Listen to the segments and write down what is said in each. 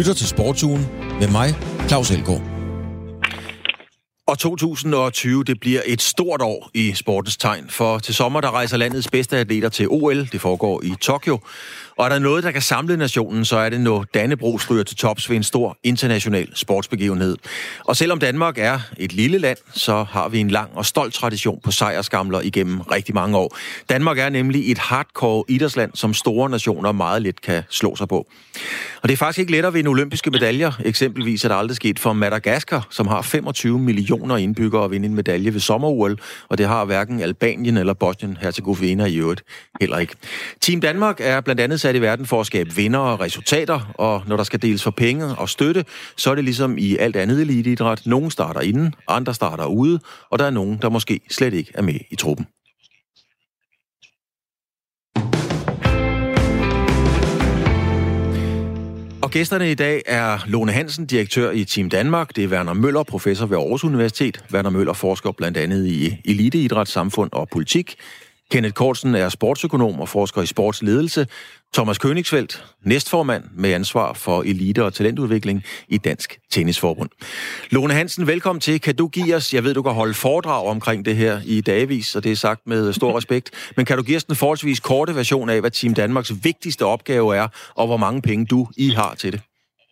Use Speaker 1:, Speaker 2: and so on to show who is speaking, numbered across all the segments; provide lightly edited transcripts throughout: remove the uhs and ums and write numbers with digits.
Speaker 1: lytter til Sportsugen med mig, Claus Elgaard.
Speaker 2: Og 2020, det bliver et stort år i sportens tegn, for til sommer der rejser landets bedste atleter til OL. Det foregår i Tokyo. Og er der noget, der kan samle nationen, så er det, når Dannebrog stryger til tops ved en stor international sportsbegivenhed. Og selvom Danmark er et lille land, så har vi en lang og stolt tradition på sejrsgamler igennem rigtig mange år. Danmark er nemlig et hardcore idrætsland, som store nationer meget let kan slå sig på. Og det er faktisk ikke let at vinde olympiske medaljer. Eksempelvis er der aldrig sket for Madagaskar, som har 25 millioner indbyggere, at vinde en medalje ved sommer-OL, og det har hverken Albanien eller Bosnien-Herzegovina i øvrigt heller ikke. Team Danmark er blandt andet sat i verden for at skabe vinder og resultater, og når der skal deles for penge og støtte, så er det ligesom i alt andet eliteidræt. Nogle starter inden, andre starter ude, og der er nogen, der måske slet ikke er med i truppen. Og gæsterne i dag er Lone Hansen, direktør i Team Danmark. Det er Werner Møller, professor ved Aarhus Universitet. Werner Møller forsker blandt andet i eliteidræt, samfund og politik. Kenneth Kortsen er sportsøkonom og forsker i sportsledelse. Thomas Königsfeldt, næstformand med ansvar for elite- og talentudvikling i Dansk Tennisforbund. Lone Hansen, velkommen til. Kan du give os, jeg ved, du kan holde foredrag omkring det her i dagvis, og det er sagt med stor respekt, men kan du give os den forholdsvis korte version af, hvad Team Danmarks vigtigste opgave er, og hvor mange penge I har til det?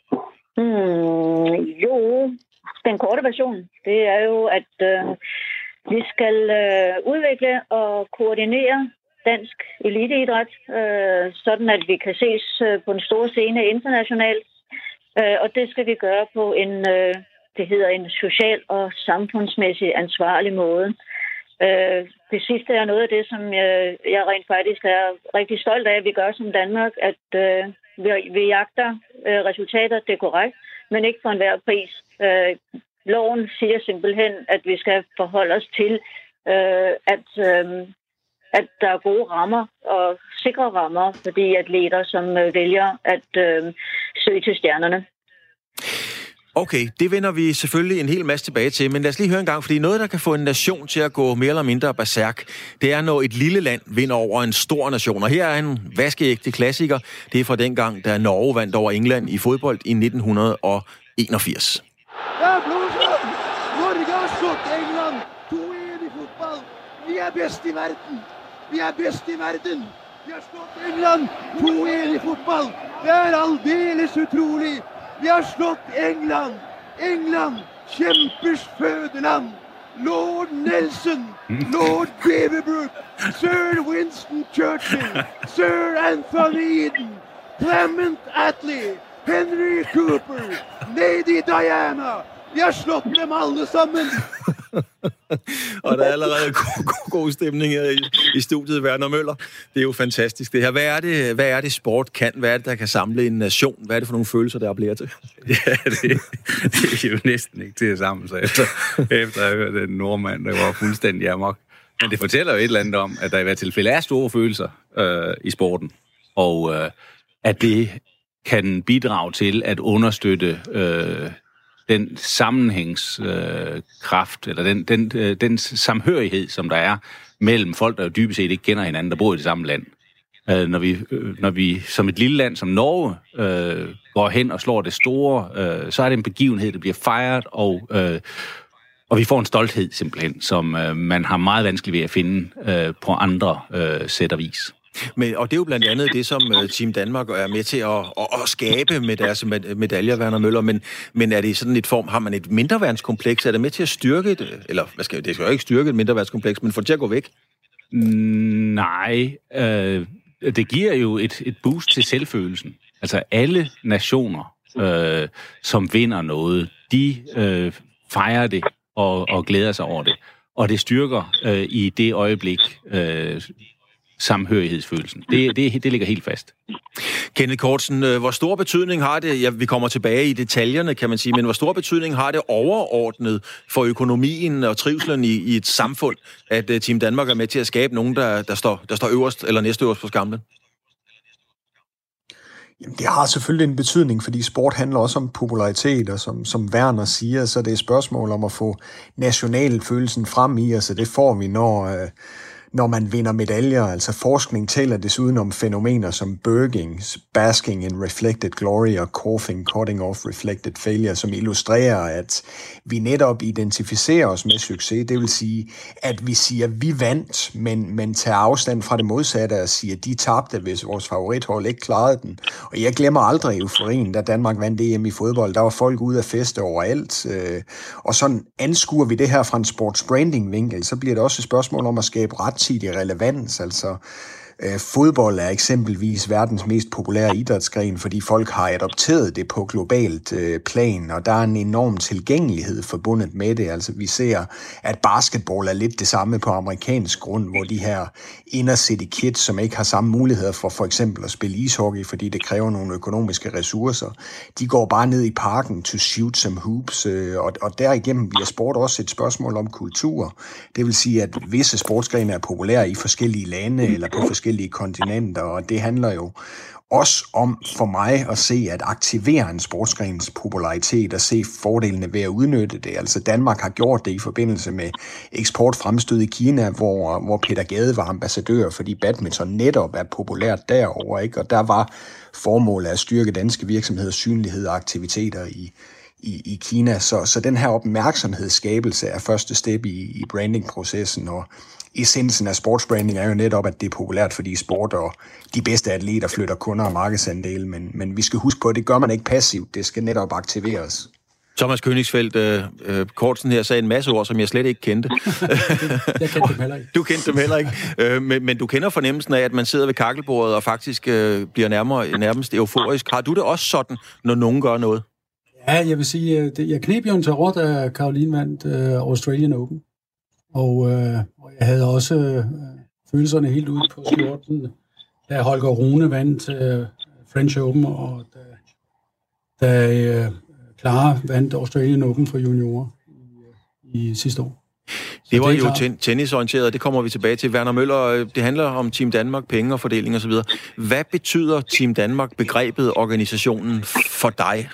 Speaker 3: Jo, den korte version, det er jo, at vi skal udvikle og koordinere dansk eliteidræt, sådan at vi kan ses på en stor scene internationalt. Og det skal vi gøre på det hedder en social og samfundsmæssig ansvarlig måde. Det sidste er noget af det, som jeg rent faktisk er rigtig stolt af, at vi gør som Danmark, at vi jagter resultater, det er korrekt, men ikke for enhver pris. Loven siger simpelthen, at vi skal forholde os til, at der er gode rammer og sikre rammer for de atleter, som vælger at søge til stjernerne.
Speaker 2: Okay, det vender vi selvfølgelig en hel masse tilbage til, men lad os lige høre en gang, fordi noget, der kan få en nation til at gå mere eller mindre berserk, det er, når et lille land vinder over en stor nation. Og her er en vaskeægte klassiker. Det er fra dengang, da Norge vandt over England i fodbold i 1981.
Speaker 4: Ja, Blodstrøm! Norge har slået England 2-1 i fodbold. Vi er bedst i verden. Vi er bedst i verden. Vi har slået England 2-1 i fodbold. Det er aldeles utrolig. Vi har slået England. England, kjempers fødeland. Lord Nelson, Lord Beaverbrook, Sir Winston Churchill, Sir Anthony Eden, Clement Attlee, Henry Cooper, Lady Diana. Vi har slået dem alle sammen.
Speaker 2: Og der er allerede god stemning her i studiet, Werner Møller. Det er jo fantastisk det her. Hvad er det sport kan? Hvad er det, der kan samle en nation? Hvad er det for nogle følelser, der appellerer til?
Speaker 5: Ja, det er jo næsten ikke til at samle sig efter at have hørt den nordmand, der var fuldstændig amok. Men det fortæller jo et eller andet om, at der i hvert tilfælde er store følelser i sporten. Og at det kan bidrage til at understøtte den sammenhængskraft, eller den samhørighed, som der er mellem folk, der jo dybest set ikke kender hinanden, der bor i det samme land. Når vi som et lille land som Norge går hen og slår det store, så er det en begivenhed, der bliver fejret, og vi får en stolthed simpelthen, som man har meget vanskeligt ved at finde på andre sæt og vis.
Speaker 2: Og det er jo blandt andet det, som Team Danmark er med til at skabe med deres medaljer, Werner Møller. Men er det i sådan et form, har man et mindreværdskompleks? Er det med til at styrke det? Eller det skal jo ikke styrke et mindreværdskompleks, men få det til at gå væk?
Speaker 5: Nej, det giver jo et boost til selvfølelsen. Altså alle nationer, som vinder noget, de fejrer det og glæder sig over det. Og det styrker i det øjeblik samhørighedsfølelsen. Det ligger helt fast.
Speaker 2: Kenneth Kortsen, hvor stor betydning har det, vi kommer tilbage i detaljerne, kan man sige, men hvor stor betydning har det overordnet for økonomien og trivselen i et samfund, at Team Danmark er med til at skabe nogen, der står øverst eller næstøverst på skamlen?
Speaker 6: Jamen, det har selvfølgelig en betydning, fordi sport handler også om popularitet, og som Werner siger, så det er et spørgsmål om at få nationalfølelsen frem i os, og det får vi, når man vinder medaljer. Altså forskning taler desuden om fænomener som burging, basking in reflected glory og coughing, cutting off reflected failure, som illustrerer, at vi netop identificerer os med succes. Det vil sige, at vi siger, at vi vandt, men tager afstand fra det modsatte og siger, at de tabte, hvis vores favorithold ikke klarede den. Og jeg glemmer aldrig euforien, da Danmark vandt EM i fodbold. Der var folk ude at feste overalt. Og sådan anskuer vi det her fra en sportsbranding-vinkel, så bliver det også et spørgsmål om at skabe rettidig relevans. Altså fodbold er eksempelvis verdens mest populære idrætsgren, fordi folk har adopteret det på globalt plan, og der er en enorm tilgængelighed forbundet med det. Altså vi ser, at basketball er lidt det samme på amerikansk grund, hvor de her inner city kids, som ikke har samme muligheder for eksempel at spille ishockey, fordi det kræver nogle økonomiske ressourcer, de går bare ned i parken to shoot some hoops, og derigennem bliver sport også et spørgsmål om kultur. Det vil sige, at visse sportsgrene er populære i forskellige lande eller på forskellige kontinenter, og det handler jo også om for mig at se, at aktivere en sportsgrens popularitet og se fordelene ved at udnytte det. Altså Danmark har gjort det i forbindelse med eksportfremstød i Kina, hvor Peter Gade var ambassadør, fordi badminton netop er populært derover, ikke? Og der var formålet at styrke danske virksomheders synlighed og aktiviteter i Kina. Så den her opmærksomhedsskabelse er første step i brandingprocessen, og essensen af sportsbranding er jo netop, at det er populært, fordi sport og de bedste atleter flytter kunder og markedsandele, men vi skal huske på, at det gør man ikke passivt, det skal netop aktiveres.
Speaker 2: Thomas Königsfeldt, Kortsen her sagde en masse ord, som jeg slet ikke kendte.
Speaker 7: Jeg kendte dem heller ikke.
Speaker 2: Du kendte dem heller ikke. Men du kender fornemmelsen af, at man sidder ved kakkelbordet og faktisk bliver nærmest euforisk. Har du det også sådan, når nogen gør noget?
Speaker 7: Ja, jeg vil sige, jeg kneb jo en tarot, da Caroline vandt Australian Open. Og jeg havde også følelserne helt ude på skjorten, da Holger Rune vandt French Open, og da Clara vandt Australian Open for juniorer i sidste år.
Speaker 2: Det var jo tennisorienteret, det kommer vi tilbage til. Werner Møller, det handler om Team Danmark, penge og fordeling osv. Hvad betyder Team Danmark, begrebet, organisationen for dig?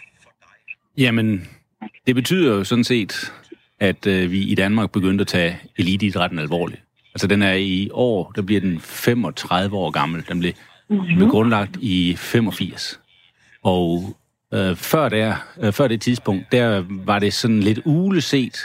Speaker 5: Jamen, det betyder jo sådan set, at vi i Danmark begyndte at tage eliteidrætten alvorligt. Altså den er i år, der bliver den 35 år gammel. Den blev grundlagt i 85. Og før det tidspunkt, der var det sådan lidt uleset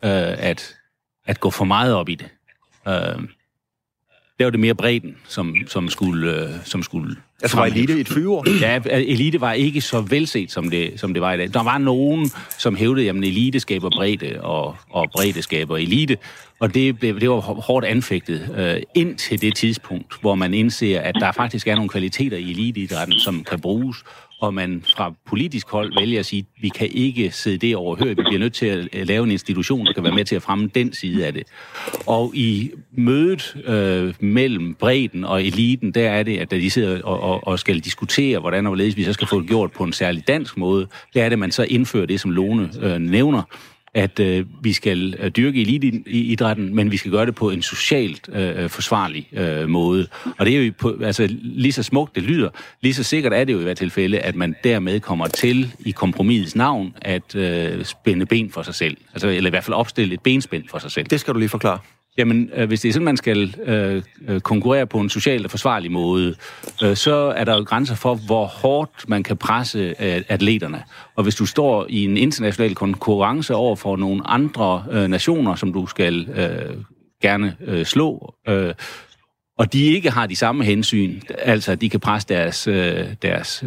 Speaker 5: at gå for meget op i det. Der var det mere bredden, som skulle
Speaker 2: altså var elite et 20 år?
Speaker 5: Ja, elite var ikke så velset, som det var i dag. Der var nogen, som hævdede, at elite skaber bredde, og bredde skaber elite. Og det var hårdt anfægtet indtil det tidspunkt, hvor man indser, at der faktisk er nogle kvaliteter i eliteidrætten, som kan bruges, og man fra politisk hold vælger at sige, at vi kan ikke sidde det overhørt. Vi bliver nødt til at lave en institution, der kan være med til at fremme den side af det. Og i mødet mellem bredden og eliten, der er det, at de sidder og skal diskutere, hvordan og hvorledes vi så skal få det gjort på en særlig dansk måde, der er det, at man så indfører det, som Lone nævner, at vi skal dyrke eliteidrætten, men vi skal gøre det på en socialt forsvarlig måde. Og det er jo lige så smukt det lyder, lige så sikkert er det jo i hvert tilfælde, at man dermed kommer til i kompromisets navn at spænde ben for sig selv. Altså, eller i hvert fald opstille et benspænd for sig selv.
Speaker 2: Det skal du lige forklare.
Speaker 5: Jamen, hvis det er sådan, man skal konkurrere på en socialt forsvarlig måde, så er der jo grænser for, hvor hårdt man kan presse atleterne. Og hvis du står i en international konkurrence over for nogle andre nationer, som du skal gerne slå, og de ikke har de samme hensyn, altså at de kan presse deres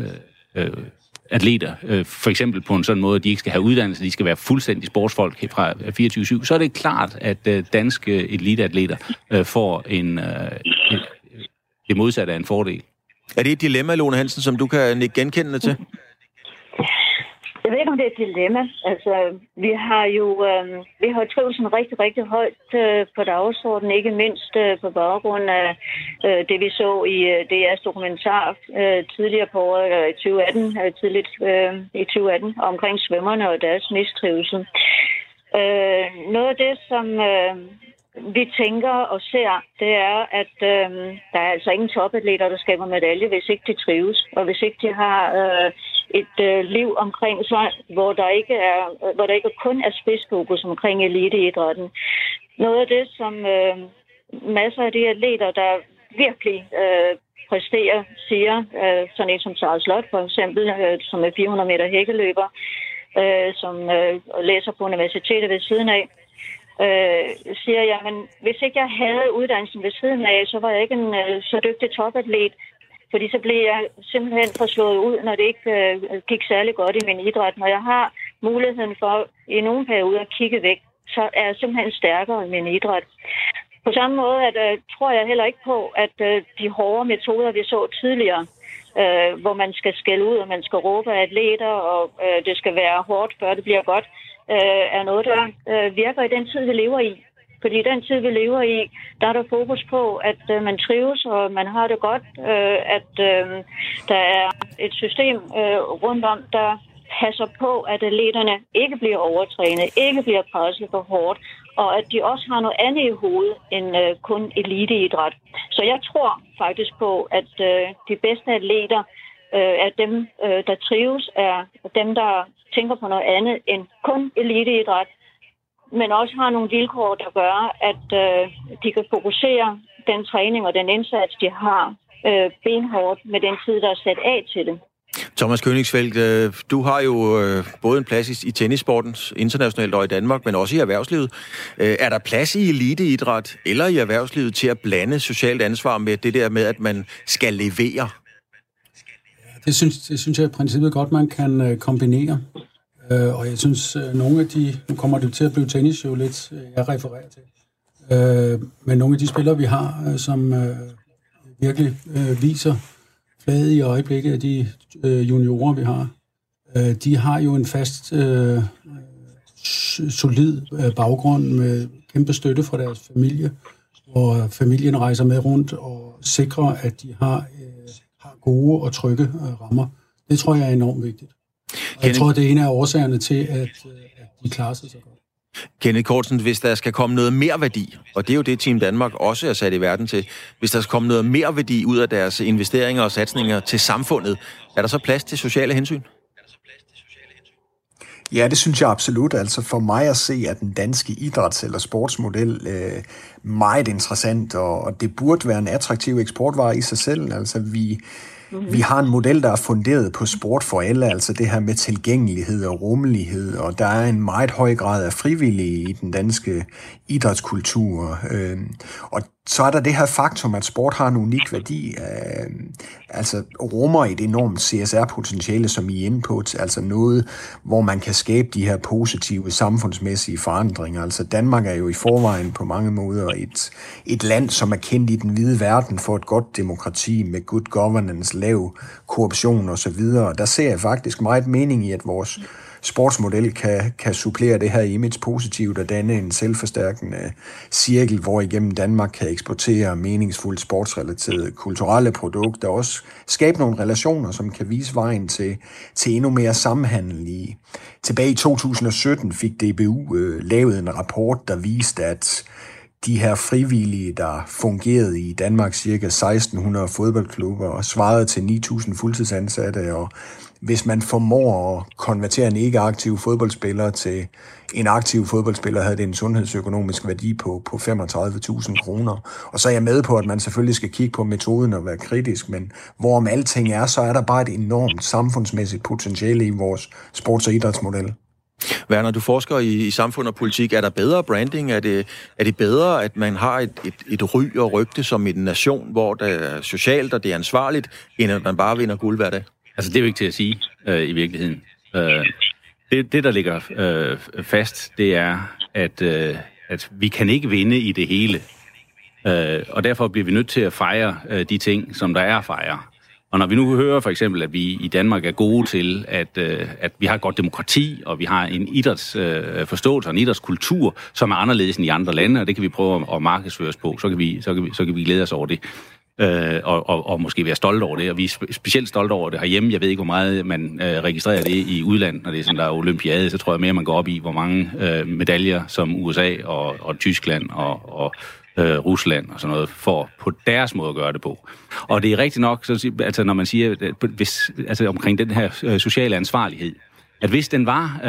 Speaker 5: atleter, for eksempel på en sådan måde, at de ikke skal have uddannelse, de skal være fuldstændig sportsfolk fra 24/7, så er det klart, at danske eliteatleter får det modsatte af en fordel.
Speaker 2: Er det et dilemma, Lone Hansen, som du kan nikke genkendende til?
Speaker 3: Jeg ved ikke, om det er et dilemma. Altså, vi har jo trivsel rigtig, rigtig højt på dagsordenen, ikke mindst på baggrund af det, vi så i DR's dokumentar tidligere på året, tidligt i 2018, omkring svømmerne og deres mistrivsel. Noget af det, som vi tænker og ser, det er, at der er altså ingen topatleter, der skaber medalje, hvis ikke de trives, og hvis ikke de har et liv omkring sig, hvor der ikke kun er spidsfokus omkring eliteidrætten. Noget af det, som masser af de atleter, der virkelig præsterer, siger, sådan en som Sarah Slot for eksempel, som er 400 meter hækkeløber, som læser på universitetet ved siden af, siger jeg, men hvis ikke jeg havde uddannelsen ved siden af, så var jeg ikke en så dygtig topatlet, fordi så blev jeg simpelthen forslået ud, når det ikke gik særlig godt i min idræt. Når jeg har muligheden for i nogle perioder at kigge væk, så er jeg simpelthen stærkere i min idræt. På samme måde tror jeg heller ikke på, at de hårde metoder, vi så tidligere, hvor man skal skælde ud, og man skal råbe af atleter, og det skal være hårdt, før det bliver godt, er noget, der virker i den tid, vi lever i. Fordi i den tid, vi lever i, der er der fokus på, at man trives, og man har det godt, at der er et system rundt om, der passer på, at atleterne ikke bliver overtrænet, ikke bliver presset for hårdt, og at de også har noget andet i hovedet end kun eliteidræt. Så jeg tror faktisk på, at de bedste atleter er dem, der trives, er dem, der tænker på noget andet end kun eliteidræt, men også har nogle vilkår, der gør, at de kan fokusere den træning og den indsats, de har benhårdt med den tid, der er sat af til det.
Speaker 2: Thomas Königsfeldt, du har jo både en plads i tennissportens internationalt og i Danmark, men også i erhvervslivet. Er der plads i eliteidræt eller i erhvervslivet til at blande socialt ansvar med det der med, at man skal levere?
Speaker 7: Det synes jeg i princippet godt, man kan kombinere. Og jeg synes, nogle af de... Nu kommer det til at blive tennis jo lidt, jeg refererer til. Men nogle af de spillere, vi har, som virkelig viser flaget i øjeblikket af de juniorer, vi har, de har jo en fast, solid baggrund med kæmpe støtte fra deres familie, hvor familien rejser med rundt og sikrer, at de har gode og trygge rammer. Det tror jeg er enormt vigtigt. Og jeg tror, det er en af årsagerne til, at de klarer sig så godt.
Speaker 2: Kenneth Kortsen, hvis der skal komme noget mere værdi, og det er jo det, Team Danmark også er sat i verden til, hvis der skal komme noget mere værdi ud af deres investeringer og satsninger til samfundet, er der så plads til sociale hensyn?
Speaker 6: Ja, det synes jeg absolut. Altså for mig at se, at den danske idræts- eller sportsmodel meget interessant, og det burde være en attraktiv eksportvare i sig selv. Altså vi har en model, der er funderet på sport for alle, altså det her med tilgængelighed og rummelighed, og der er en meget høj grad af frivillige i den danske idrætskultur. Og så er der det her faktum, at sport har en unik værdi, altså rummer et enormt CSR-potentiale, som I er inde på, altså noget, hvor man kan skabe de her positive samfundsmæssige forandringer. Altså Danmark er jo i forvejen på mange måder et land, som er kendt i den hvide verden for et godt demokrati med good governance, lav korruption osv. Og der ser jeg faktisk meget mening i, at vores sportsmodel kan supplere det her image positivt og danne en selvforstærkende cirkel, hvor igennem Danmark kan eksportere meningsfuldt sportsrelaterede kulturelle produkter, og også skabe nogle relationer, som kan vise vejen til endnu mere samhandel. Tilbage i 2017 fik DBU lavet en rapport, der viste, at de her frivillige, der fungerede i Danmark, cirka 1600 fodboldklubber, og svarede til 9.000 fuldtidsansatte, og hvis man formår at konvertere en ikke-aktiv fodboldspiller til en aktiv fodboldspiller, havde det en sundhedsøkonomisk værdi på 35.000 kroner. Og så er jeg med på, at man selvfølgelig skal kigge på metoden og være kritisk, men hvorom alting er, så er der bare et enormt samfundsmæssigt potentiale i vores sports- og idrætsmodel.
Speaker 2: Werner, du forsker i samfund og politik. Er der bedre branding? Er det bedre, at man har et ry og rygte som en nation, hvor det er socialt og det er ansvarligt, end at man bare vinder guld hver dag?
Speaker 5: Altså, det er jo ikke til at sige i virkeligheden. Det, der ligger fast, det er, at vi kan ikke vinde i det hele. Og derfor bliver vi nødt til at fejre de ting, som der er at fejre. Og når vi nu hører for eksempel, at vi i Danmark er gode til, at vi har et godt demokrati, og vi har en idrætsforståelse og en idrætskultur, som er anderledes end i andre lande, og det kan vi prøve at markedsføres på, så kan vi glæde os over det. Og måske være stolte over det, og vi er specielt stolte over det herhjemme. Jeg ved ikke, hvor meget man registrerer det i udlandet, når det er sådan, der er olympiade, så tror jeg mere, man går op i, hvor mange medaljer som USA og Tyskland og Rusland og sådan noget, for på deres måde at gøre det på. Og det er rigtigt nok, så, altså når man siger, omkring den her sociale ansvarlighed, at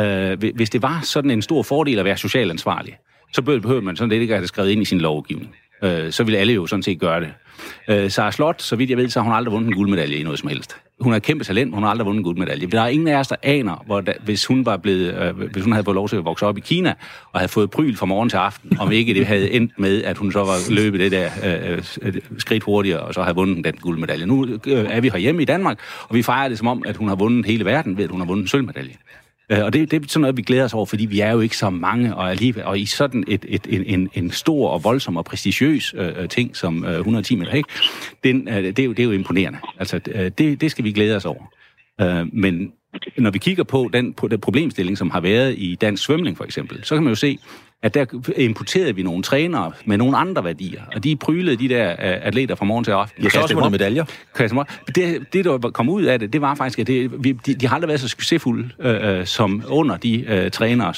Speaker 5: hvis det var sådan en stor fordel at være socialt ansvarlig, så behøver man sådan lidt ikke at have skrevet ind i sin lovgivning. så ville alle jo sådan set gøre det. Sarah Slot, så vidt jeg ved, så har hun aldrig vundet en guldmedalje i noget som helst. Hun er et kæmpe talent, men hun har aldrig vundet en guldmedalje. Der er ingen af os, der aner, hvis hun havde fået lov til at vokse op i Kina, og havde fået pryl fra morgen til aften, om ikke det havde endt med, at hun så var løbet det der skridt hurtigere, og så havde vundet den guldmedalje. Nu er vi herhjemme i Danmark, og vi fejrer det som om, at hun har vundet hele verden ved, at hun har vundet en sølvmedalje. Og det er sådan noget, vi glæder os over, fordi vi er jo ikke så mange, og i sådan en stor og voldsom og prestigiøs ting som 110 meter, ikke? Det er jo imponerende. Altså, det skal vi glæde os over. Men når vi kigger på den problemstilling, som har været i dansk svømning for eksempel, så kan man jo se, at der importerede vi nogle trænere med nogle andre værdier, og de prylede de der atleter fra morgen til aften.
Speaker 2: Jeg så også vundet medaljer.
Speaker 5: Det, der kom ud af det var faktisk, at de har aldrig været så succesfulde som under de trænere,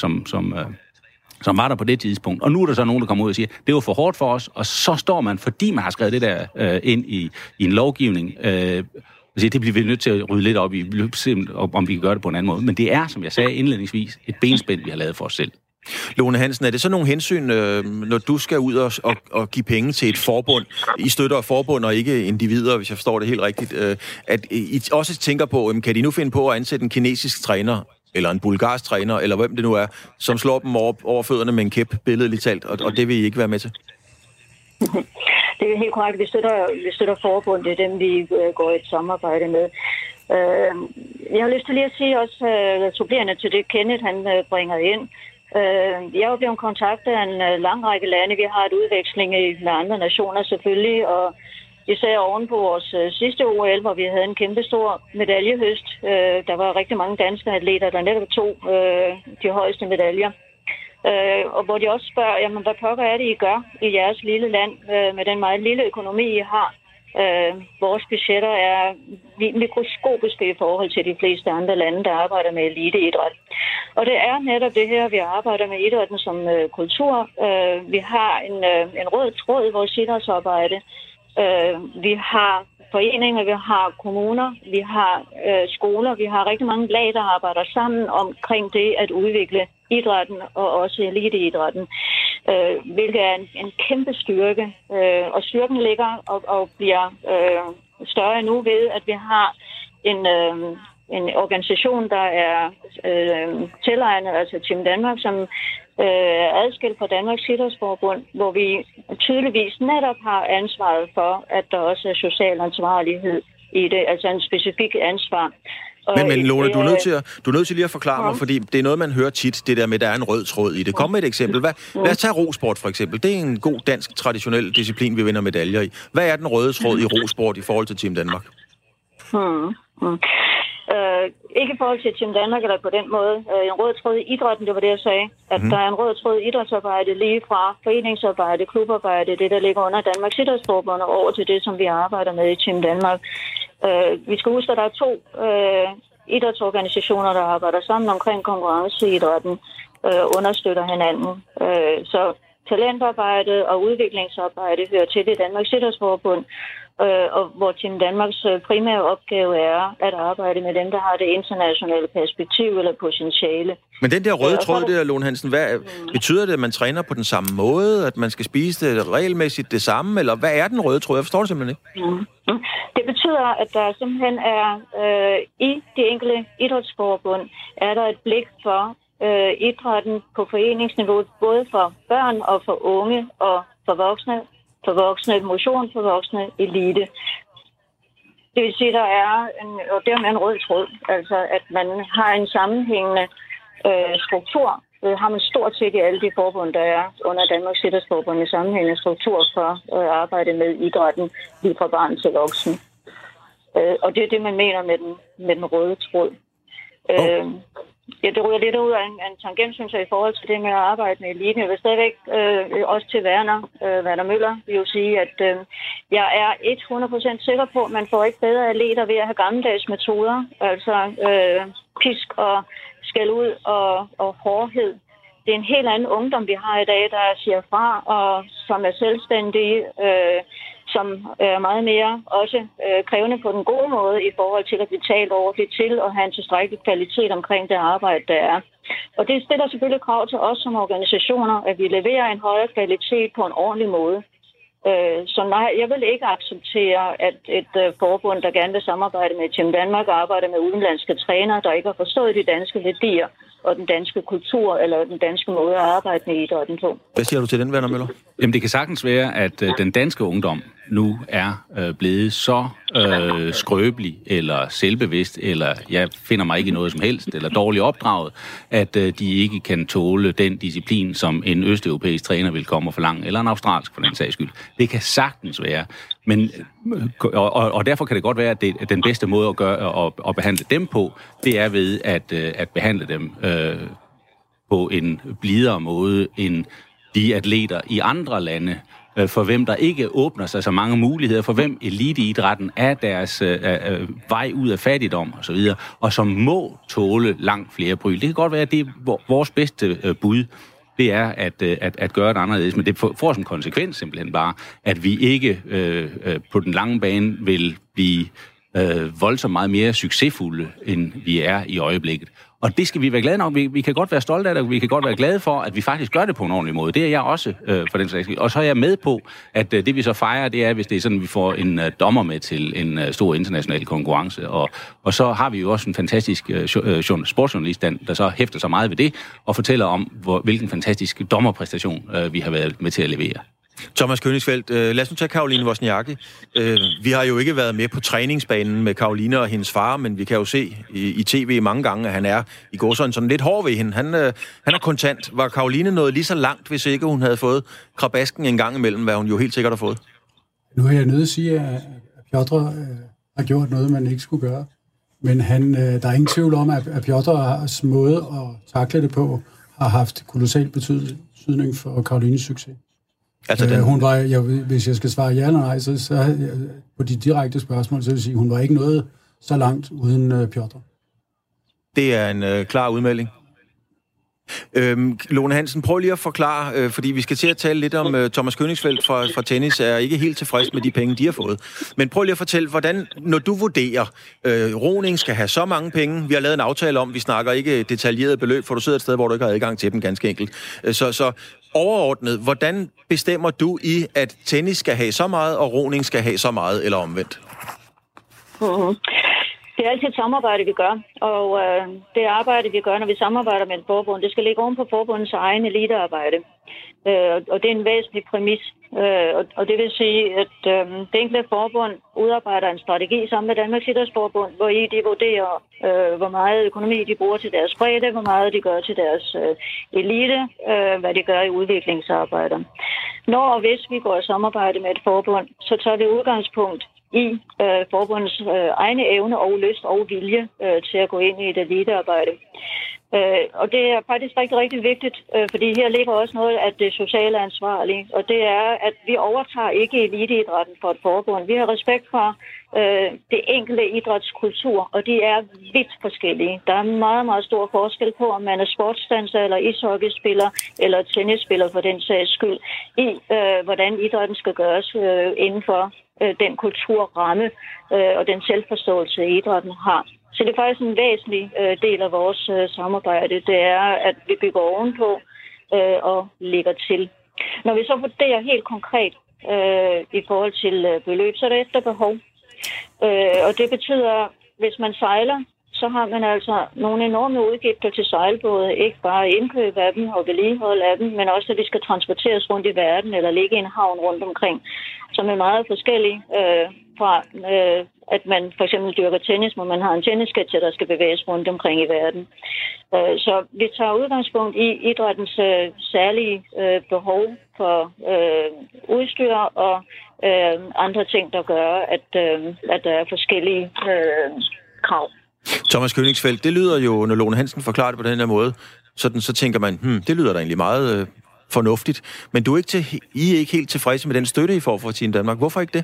Speaker 5: som var der på det tidspunkt. Og nu er der så nogen, der kommer ud og siger, det var for hårdt for os, og så står man, fordi man har skrevet det der ind i en lovgivning, det bliver vi nødt til at rydde lidt op i, om vi kan gøre det på en anden måde. Men det er, som jeg sagde indledningsvis, et benspænd, vi har lavet for os selv.
Speaker 2: Lone Hansen, er det så nogle hensyn, når du skal ud og give penge til et forbund? I støtter forbund og ikke individer, hvis jeg forstår det helt rigtigt. At I også tænker på, kan de nu finde på at ansætte en kinesisk træner, eller en bulgarsk træner, eller hvem det nu er, som slår dem over fødderne med en kæp, billedligt talt, og det vil I ikke være med til?
Speaker 3: Det er helt korrekt. Vi støtter forbund. Det er dem, vi går i et samarbejde med. Jeg har lyst til lige at sige også, supplerende til det Kenneth, han bringer ind. Jeg er jo blevet kontaktet af en lang række lande. Vi har et udveksling med andre nationer selvfølgelig, og især oven på vores sidste OL, hvor vi havde en kæmpe stor medaljehøst. Der var rigtig mange danske atleter, der netop tog de højeste medaljer. Og hvor de også spørger, jamen hvad pokker er det, I gør i jeres lille land med den meget lille økonomi, I har? Vores budgetter er mikroskopiske i forhold til de fleste andre lande, der arbejder med eliteidræt. Og det er netop det her, vi arbejder med idrætten som kultur. Vi har en rød tråd i vores idrætsarbejde. Vi har foreninger, vi har kommuner, vi har skoler, vi har rigtig mange lag, der arbejder sammen omkring det at udvikle idrætten og også eliteidrætten, hvilket er en kæmpe styrke. Og styrken ligger og bliver større nu ved, at vi har en organisation, der er tilegnet, altså Team Danmark, som er adskilt fra Danmarks Idrætsforbund, hvor vi tydeligvis netop har ansvaret for, at der også er social ansvarlighed i det, altså en specifik ansvar.
Speaker 2: Men Lone, du er nødt til lige at forklare mig, fordi det er noget, man hører tit, det der med, at der er en rød tråd i det. Kom med et eksempel. Lad os tage rosport for eksempel. Det er en god dansk traditionel disciplin, vi vinder medaljer i. Hvad er den røde tråd i rosport i forhold til Team Danmark?
Speaker 3: Ikke i forhold til Team Danmark eller på den måde. En rød tråd i idrætten, det var det, jeg sagde. At der er en rød tråd i idrætsarbejde lige fra foreningsarbejde, klubarbejde, det der ligger under Danmarks Idrætsforbund og over til det, som vi arbejder med i Team Danmark. Vi skal huske, at der er 2 idrætsorganisationer, der arbejder sammen omkring konkurrenceidrætten, understøtter hinanden. Så talentarbejde og udviklingsarbejde hører til det Danmarks Idrætsforbund, og hvor Team Danmarks primære opgave er at arbejde med dem, der har det internationale perspektiv eller potentiale.
Speaker 2: Men den der røde tråd der, Lone Hansen, hvad betyder det, at man træner på den samme måde, at man skal spise det regelmæssigt det samme, eller hvad er den røde tråd? Jeg forstår det simpelthen ikke.
Speaker 3: Det betyder, at der simpelthen er i de enkelte idrætsforbund, er der et blik for idrætten på foreningsniveau, både for børn og for unge og for voksne. For voksne motion, for voksne elite. Det vil sige, der er en rød tråd, altså at man har en sammenhængende struktur. Det har man stort set i alle de forbund, der er under Danmarks Idrætsforbund, en sammenhængende struktur for at arbejde med idrætten lige fra barn til voksen. Og det er det, man mener med den røde tråd. Det ryger lidt ud af en tangent, synes jeg, i forhold til det med at arbejde med eliten. Jeg vil stadigvæk også til Werner Møller vil jo sige, at jeg er 100% sikker på, at man får ikke bedre atleter ved at have gammeldags metoder. Altså pisk og skæld ud og hårdhed. Det er en helt anden ungdom, vi har i dag, der siger fra, og som er selvstændige, som er meget mere også krævende på den gode måde i forhold til at blive talt ordentligt til og have en tilstrækkelig kvalitet omkring det arbejde, der er. Og det stiller selvfølgelig krav til os som organisationer, at vi leverer en højere kvalitet på en ordentlig måde. Så nej, jeg vil ikke acceptere, at et forbund, der gerne vil samarbejde med Team Danmark, arbejder med udenlandske trænere, der ikke har forstået de danske værdier og den danske kultur eller den danske måde at arbejde med idrætten på.
Speaker 2: Hvad siger du til den, Werner Møller?
Speaker 5: Jamen, det kan sagtens være, at den danske ungdom nu er blevet så skrøbelig eller selvbevidst, eller jeg finder mig ikke i noget som helst, eller dårligt opdraget, at de ikke kan tåle den disciplin, som en østeuropæisk træner vil komme og forlange, eller en australsk for den sags skyld. Det kan sagtens være. Men, og derfor kan det godt være, at den bedste måde at gøre at behandle dem på, det er ved at behandle dem på en blidere måde end de atleter i andre lande, for hvem der ikke åbner sig så mange muligheder, for hvem eliteidrætten er deres vej ud af fattigdom osv., og som må tåle langt flere bryl. Det kan godt være, at det er vores bedste bud, det er at gøre det anderledes, men det får som konsekvens simpelthen bare, at vi ikke på den lange bane vil blive voldsomt meget mere succesfulde, end vi er i øjeblikket. Og det skal vi være glade nok. Vi kan godt være stolte af det, og vi kan godt være glade for, at vi faktisk gør det på en ordentlig måde. Det er jeg også for den slags. Og så er jeg med på, at det vi så fejrer, det er, hvis det er sådan, at vi får en dommer med til en stor international konkurrence. Og så har vi jo også en fantastisk sportsjournalist, der så hæfter så meget ved det, og fortæller om, hvilken fantastisk dommerpræstation vi har været med til at levere.
Speaker 2: Thomas Königsfeldt, lad os nu tage Caroline Wozniacki. Vi har jo ikke været med på træningsbanen med Caroline og hendes far, men vi kan jo se i tv mange gange, at han er i går sådan lidt hård ved hende. Han er kontant. Var Caroline nået lige så langt, hvis ikke hun havde fået krabasken en gang imellem, hvad hun jo helt sikkert har fået?
Speaker 7: Nu er jeg nødt til at sige, at Piotr har gjort noget, man ikke skulle gøre. Men der er ingen tvivl om, at Piotrs måde at takle det på har haft kolossal betydning for Carolines succes. Altså hun var, hvis jeg skal svare ja eller nej, så på de direkte spørgsmål, så vil jeg sige, hun var ikke nået så langt uden Piotr.
Speaker 2: Det er en klar udmelding. Lone Hansen, prøv lige at forklare, fordi vi skal til at tale lidt om Thomas Königsfeldt fra tennis, er ikke helt tilfreds med de penge, de har fået. Men prøv lige at fortælle, hvordan, når du vurderer, roning skal have så mange penge, vi har lavet en aftale om, vi snakker ikke detaljeret beløb, for du sidder et sted, hvor du ikke har adgang til dem, ganske enkelt. Så overordnet, hvordan bestemmer du i, at tennis skal have så meget, og roning skal have så meget, eller omvendt?
Speaker 3: Mm-hmm. Det er altid et samarbejde, vi gør, og det arbejde, vi gør, når vi samarbejder med et forbund, det skal ligge oven på forbundets egen elitearbejde. Og det er en væsentlig præmis. Og det vil sige, at det enkelte forbund udarbejder en strategi sammen med Danmarks Idrætsforbund, hvor de vurderer, hvor meget økonomi de bruger til deres bredde, hvor meget de gør til deres elite, hvad de gør i udviklingsarbejder. Når og hvis vi går i samarbejde med et forbund, så tager vi udgangspunkt i forbundets egne evne og lyst og vilje til at gå ind i et elitearbejde. Og det er faktisk rigtig vigtigt, fordi her ligger også noget af det sociale ansvarlige, og det er, at vi overtager ikke eliteidrætten for et forbund. Vi har respekt for det enkelte idrætskultur, og de er vidt forskellige. Der er meget, meget stor forskel på, om man er sportsdanser eller ishockeyspiller eller tennisspiller for den sags skyld, i hvordan idrætten skal gøres inden for den kulturramme og den selvforståelse, idrætten har. Så det er faktisk en væsentlig del af vores samarbejde. Det er, at vi bygger ovenpå og lægger til. Når vi så vurderer helt konkret i forhold til beløb, så er det efter behov. Og det betyder, hvis man sejler, så har man altså nogle enorme udgifter til sejlbåde. Ikke bare indkøb af dem og vedligehold af dem, men også at de skal transporteres rundt i verden eller ligge i en havn rundt omkring, som er meget forskellige fra at man for eksempel dyrker tennis, hvor man har en tennisketcher, der skal bevæges rundt omkring i verden. Så vi tager udgangspunkt i idrættens særlige behov for udstyr og andre ting, der gør, at der er forskellige krav.
Speaker 2: Thomas Königsfeldt, det lyder jo, når Lone Hansen forklarer det på den her måde, så tænker man, det lyder da egentlig meget fornuftigt. Men I er ikke helt tilfredse med den støtte, I får fra Team Danmark. Hvorfor ikke det?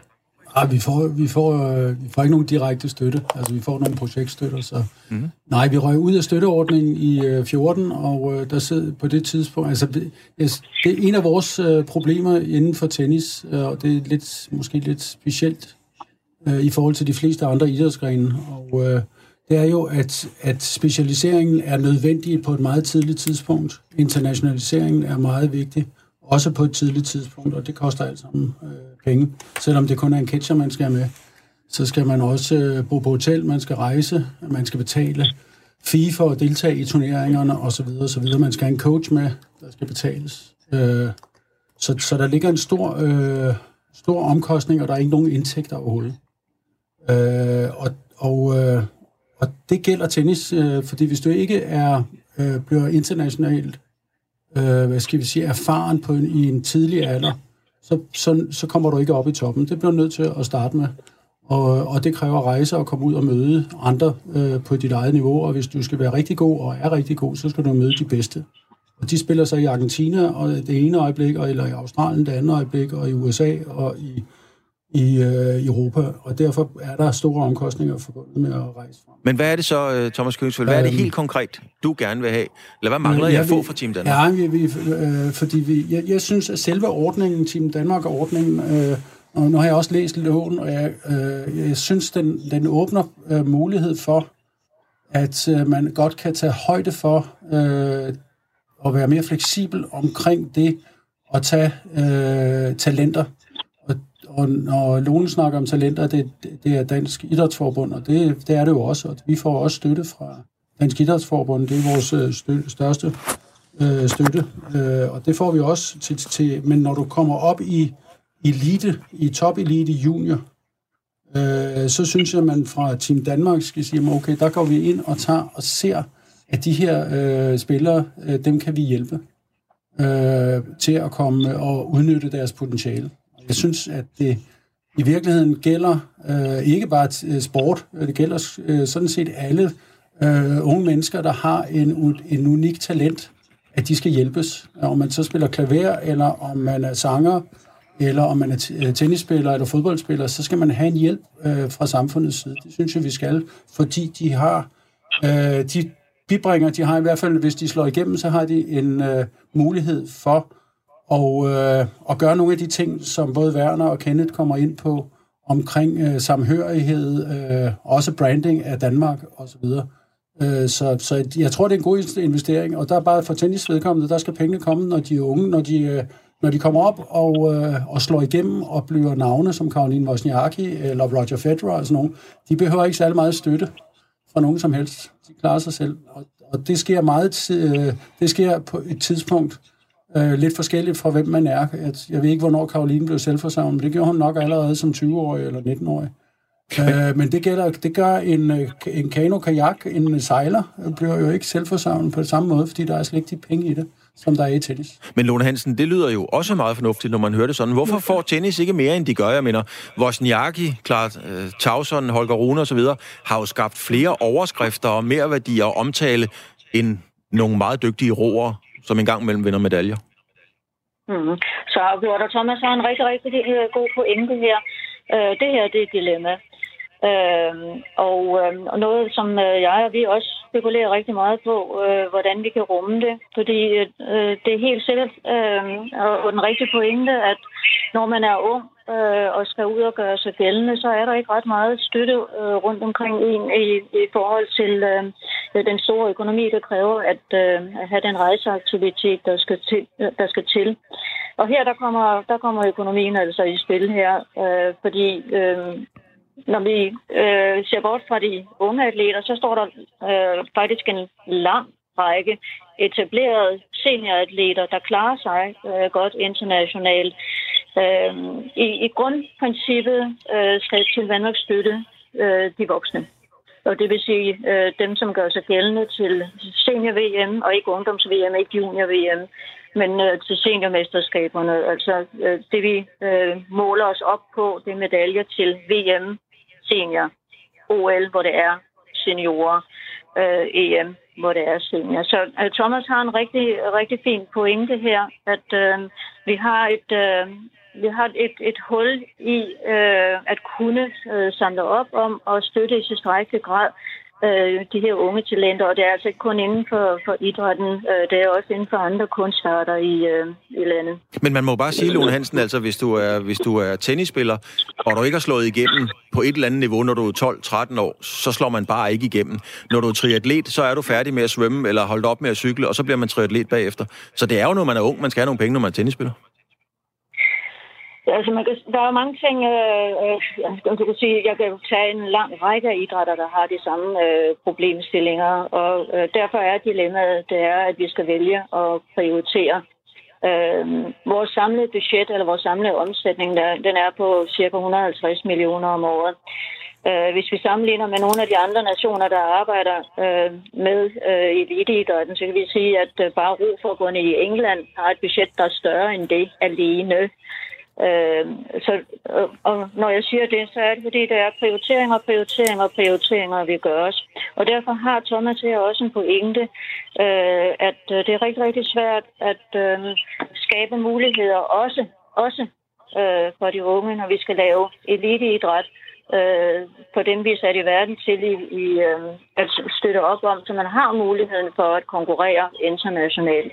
Speaker 7: Vi får ikke nogen direkte støtte. Altså, vi får nogle projektstøtter, så... Mm-hmm. Nej, vi røg ud af støtteordningen i 14, og der sidder på det tidspunkt... Altså, det er en af vores problemer inden for tennis, og det er måske lidt specielt i forhold til de fleste andre idrætsgrene. Og det er jo, at specialiseringen er nødvendig på et meget tidligt tidspunkt. Internationaliseringen er meget vigtig, også på et tidligt tidspunkt, og det koster alt sammen penge. Selvom det kun er en catcher, man skal have med, så skal man også bo på hotel, man skal rejse, man skal betale fee for at deltage i turneringerne osv. osv. Man skal have en coach med, der skal betales. Så der ligger en stor omkostning, og der er ikke nogen indtægter overhovedet. Og det gælder tennis, fordi hvis du ikke bliver internationalt erfaren i en tidlig alder, så kommer du ikke op i toppen. Det bliver du nødt til at starte med. Og det kræver rejse at komme ud og møde andre på dit eget niveau, og hvis du skal være rigtig god og er rigtig god, så skal du møde de bedste. Og de spiller sig i Argentina og det ene øjeblik, eller i Australien det andet øjeblik, og i USA og i Europa, og derfor er der store omkostninger forbundet med at rejse frem.
Speaker 2: Men hvad er det så, Thomas Kønsfeldt? Hvad er det helt konkret, du gerne vil have? Eller hvad mangler jeg at få fra Team Danmark?
Speaker 7: Jeg synes, at selve ordningen, Team Danmark-ordningen, og nu har jeg også læst loven, og jeg synes, den åbner mulighed for, at man godt kan tage højde for at være mere fleksibel omkring det at tage talenter. Og når Lone snakker om talenter, det er Dansk Idrætsforbund, og det er det jo også. Og vi får også støtte fra Dansk Idrætsforbund. Det er vores største støtte. Og det får vi også til. Men når du kommer op i elite, i top-elite junior, så synes jeg, at man fra Team Danmark skal sige, okay, der går vi ind og tager og ser, at de her spillere, dem kan vi hjælpe til at komme og udnytte deres potentiale. Jeg synes, at det i virkeligheden gælder ikke bare sport, det gælder sådan set alle unge mennesker, der har en unik talent, at de skal hjælpes. Om man så spiller klaver, eller om man er sanger, eller om man er tennisspiller eller fodboldspiller, så skal man have en hjælp fra samfundets side. Det synes jeg, vi skal, fordi de har de bibringer, de har i hvert fald, hvis de slår igennem, så har de en mulighed for at gøre nogle af de ting, som både Werner og Kenneth kommer ind på, omkring samhørighed, også branding af Danmark osv. Så jeg tror, det er en god investering, og der er bare for tennis vedkommende, der skal pengene komme, når de er unge, når de kommer op og slår igennem og bliver navne som Caroline Wozniacki eller Roger Federer og sådan nogle. De behøver ikke særlig meget støtte fra nogen som helst. De klarer sig selv, og det sker på et tidspunkt lidt forskelligt fra, hvem man er. Jeg ved ikke, hvornår Caroline blev selvforsørgende, men det gjorde hun nok allerede som 20-årig eller 19-årig. Men det gør en kano-kajak, en sejler, bliver jo ikke selvforsørgende på samme måde, fordi der er slet ikke de penge i det, som der er i tennis.
Speaker 2: Men Lone Hansen, det lyder jo også meget fornuftigt, når man hører det sådan. Hvorfor får tennis ikke mere, end de gør? Jeg mener, Wozniacki, Tauson, Holger Rune osv. har jo skabt flere overskrifter og mere værdi og omtale end nogle meget dygtige roere, som engang imellem vinder medaljer.
Speaker 3: Så Bjørn Thomas har en rigtig, rigtig god pointe her. Det her, det er et dilemma. Og noget, som jeg og vi også spekulerer rigtig meget på, hvordan vi kan rumme det. Fordi det er helt sikkert og den rigtige pointe, at når man er ung og skal ud og gøre sig gældende, så er der ikke ret meget støtte rundt omkring en i forhold til den store økonomi, der kræver at have den rejseaktivitet, der skal til. Og her der kommer økonomien altså i spil her, fordi når vi ser bort fra de unge atleter, så står der faktisk en lang række etablerede senioratleter, der klarer sig godt internationalt. I grundprincippet skal til Danmark støtte de voksne. Og det vil sige dem, som gør sig gældende til senior-VM, og ikke ungdoms-VM, ikke junior-VM, men til seniormesterskaberne. Altså det vi måler os op på, det er medaljer til VM, senior, OL, hvor det er seniorer, EM, hvor det er senior. Så Thomas har en rigtig, rigtig fin pointe her, at vi har et hul i at kunne samle op om og støtte i tilstrækkelig grad de her unge talenter, og det er altså ikke kun inden for idrætten, det er også inden for andre kunstarter i landet.
Speaker 2: Men man må bare sige, Lone Hansen, altså hvis du er tennisspiller, og du ikke har slået igennem på et eller andet niveau, når du er 12-13 år, så slår man bare ikke igennem. Når du er triatlet, så er du færdig med at svømme, eller holdt op med at cykle, og så bliver man triatlet bagefter. Så det er jo, når man er ung, man skal have nogle penge, når man er tennisspiller.
Speaker 3: Altså, der er mange ting, du kan sige, jeg kan tage en lang række af idrætter, der har de samme problemstillinger, og derfor er dilemmaet, det er, at vi skal vælge at prioritere. Vores samlede budget, eller vores samlede omsætning, den er på ca. 150 millioner om året. Hvis vi sammenligner med nogle af de andre nationer, der arbejder med eliteidrætten, så kan vi sige, at bare Roforbundet i England har et budget, der er større end det alene. Og når jeg siger det, så er det fordi, der er prioriteringer, vi gør os. Og derfor har Thomas her også en pointe, at det er rigtig, rigtig svært at skabe muligheder også for de unge, når vi skal lave eliteidræt, på dem vi er sat i verden til at støtte op om, så man har muligheden for at konkurrere internationalt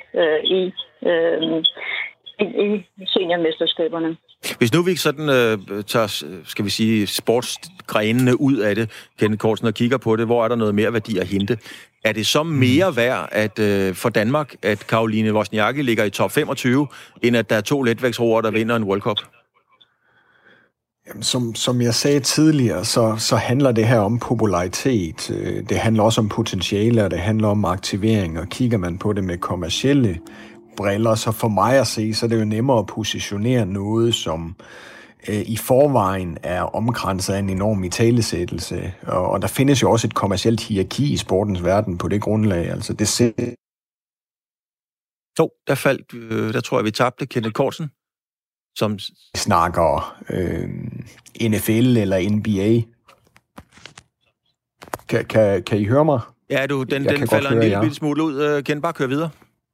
Speaker 3: i seniormesterskaberne.
Speaker 2: Hvis nu vi sådan tager, skal vi sige, sportsgrenene ud af det, Kenneth Cortzen, og kigger på det, hvor er der noget mere værdi at hente? Er det så mere værd at for Danmark, at Caroline Wozniacki ligger i top 25, end at der er 2 letvægtsroere, der vinder en World Cup?
Speaker 6: Jamen, som jeg sagde tidligere, så handler det her om popularitet. Det handler også om potentiale, og det handler om aktivering. Og kigger man på det med kommercielle briller, så for mig at se, så er det jo nemmere at positionere noget, som i forvejen er omkranset af en enorm italesættelse. Og der findes jo også et kommercielt hierarki i sportens verden på det grundlag. Altså det
Speaker 2: der tror jeg, vi tabte Kenneth Cortzen, som
Speaker 6: snakker NFL eller NBA. Kan I høre mig?
Speaker 2: Ja, den falder en lille smule ud. Kan bare køre videre?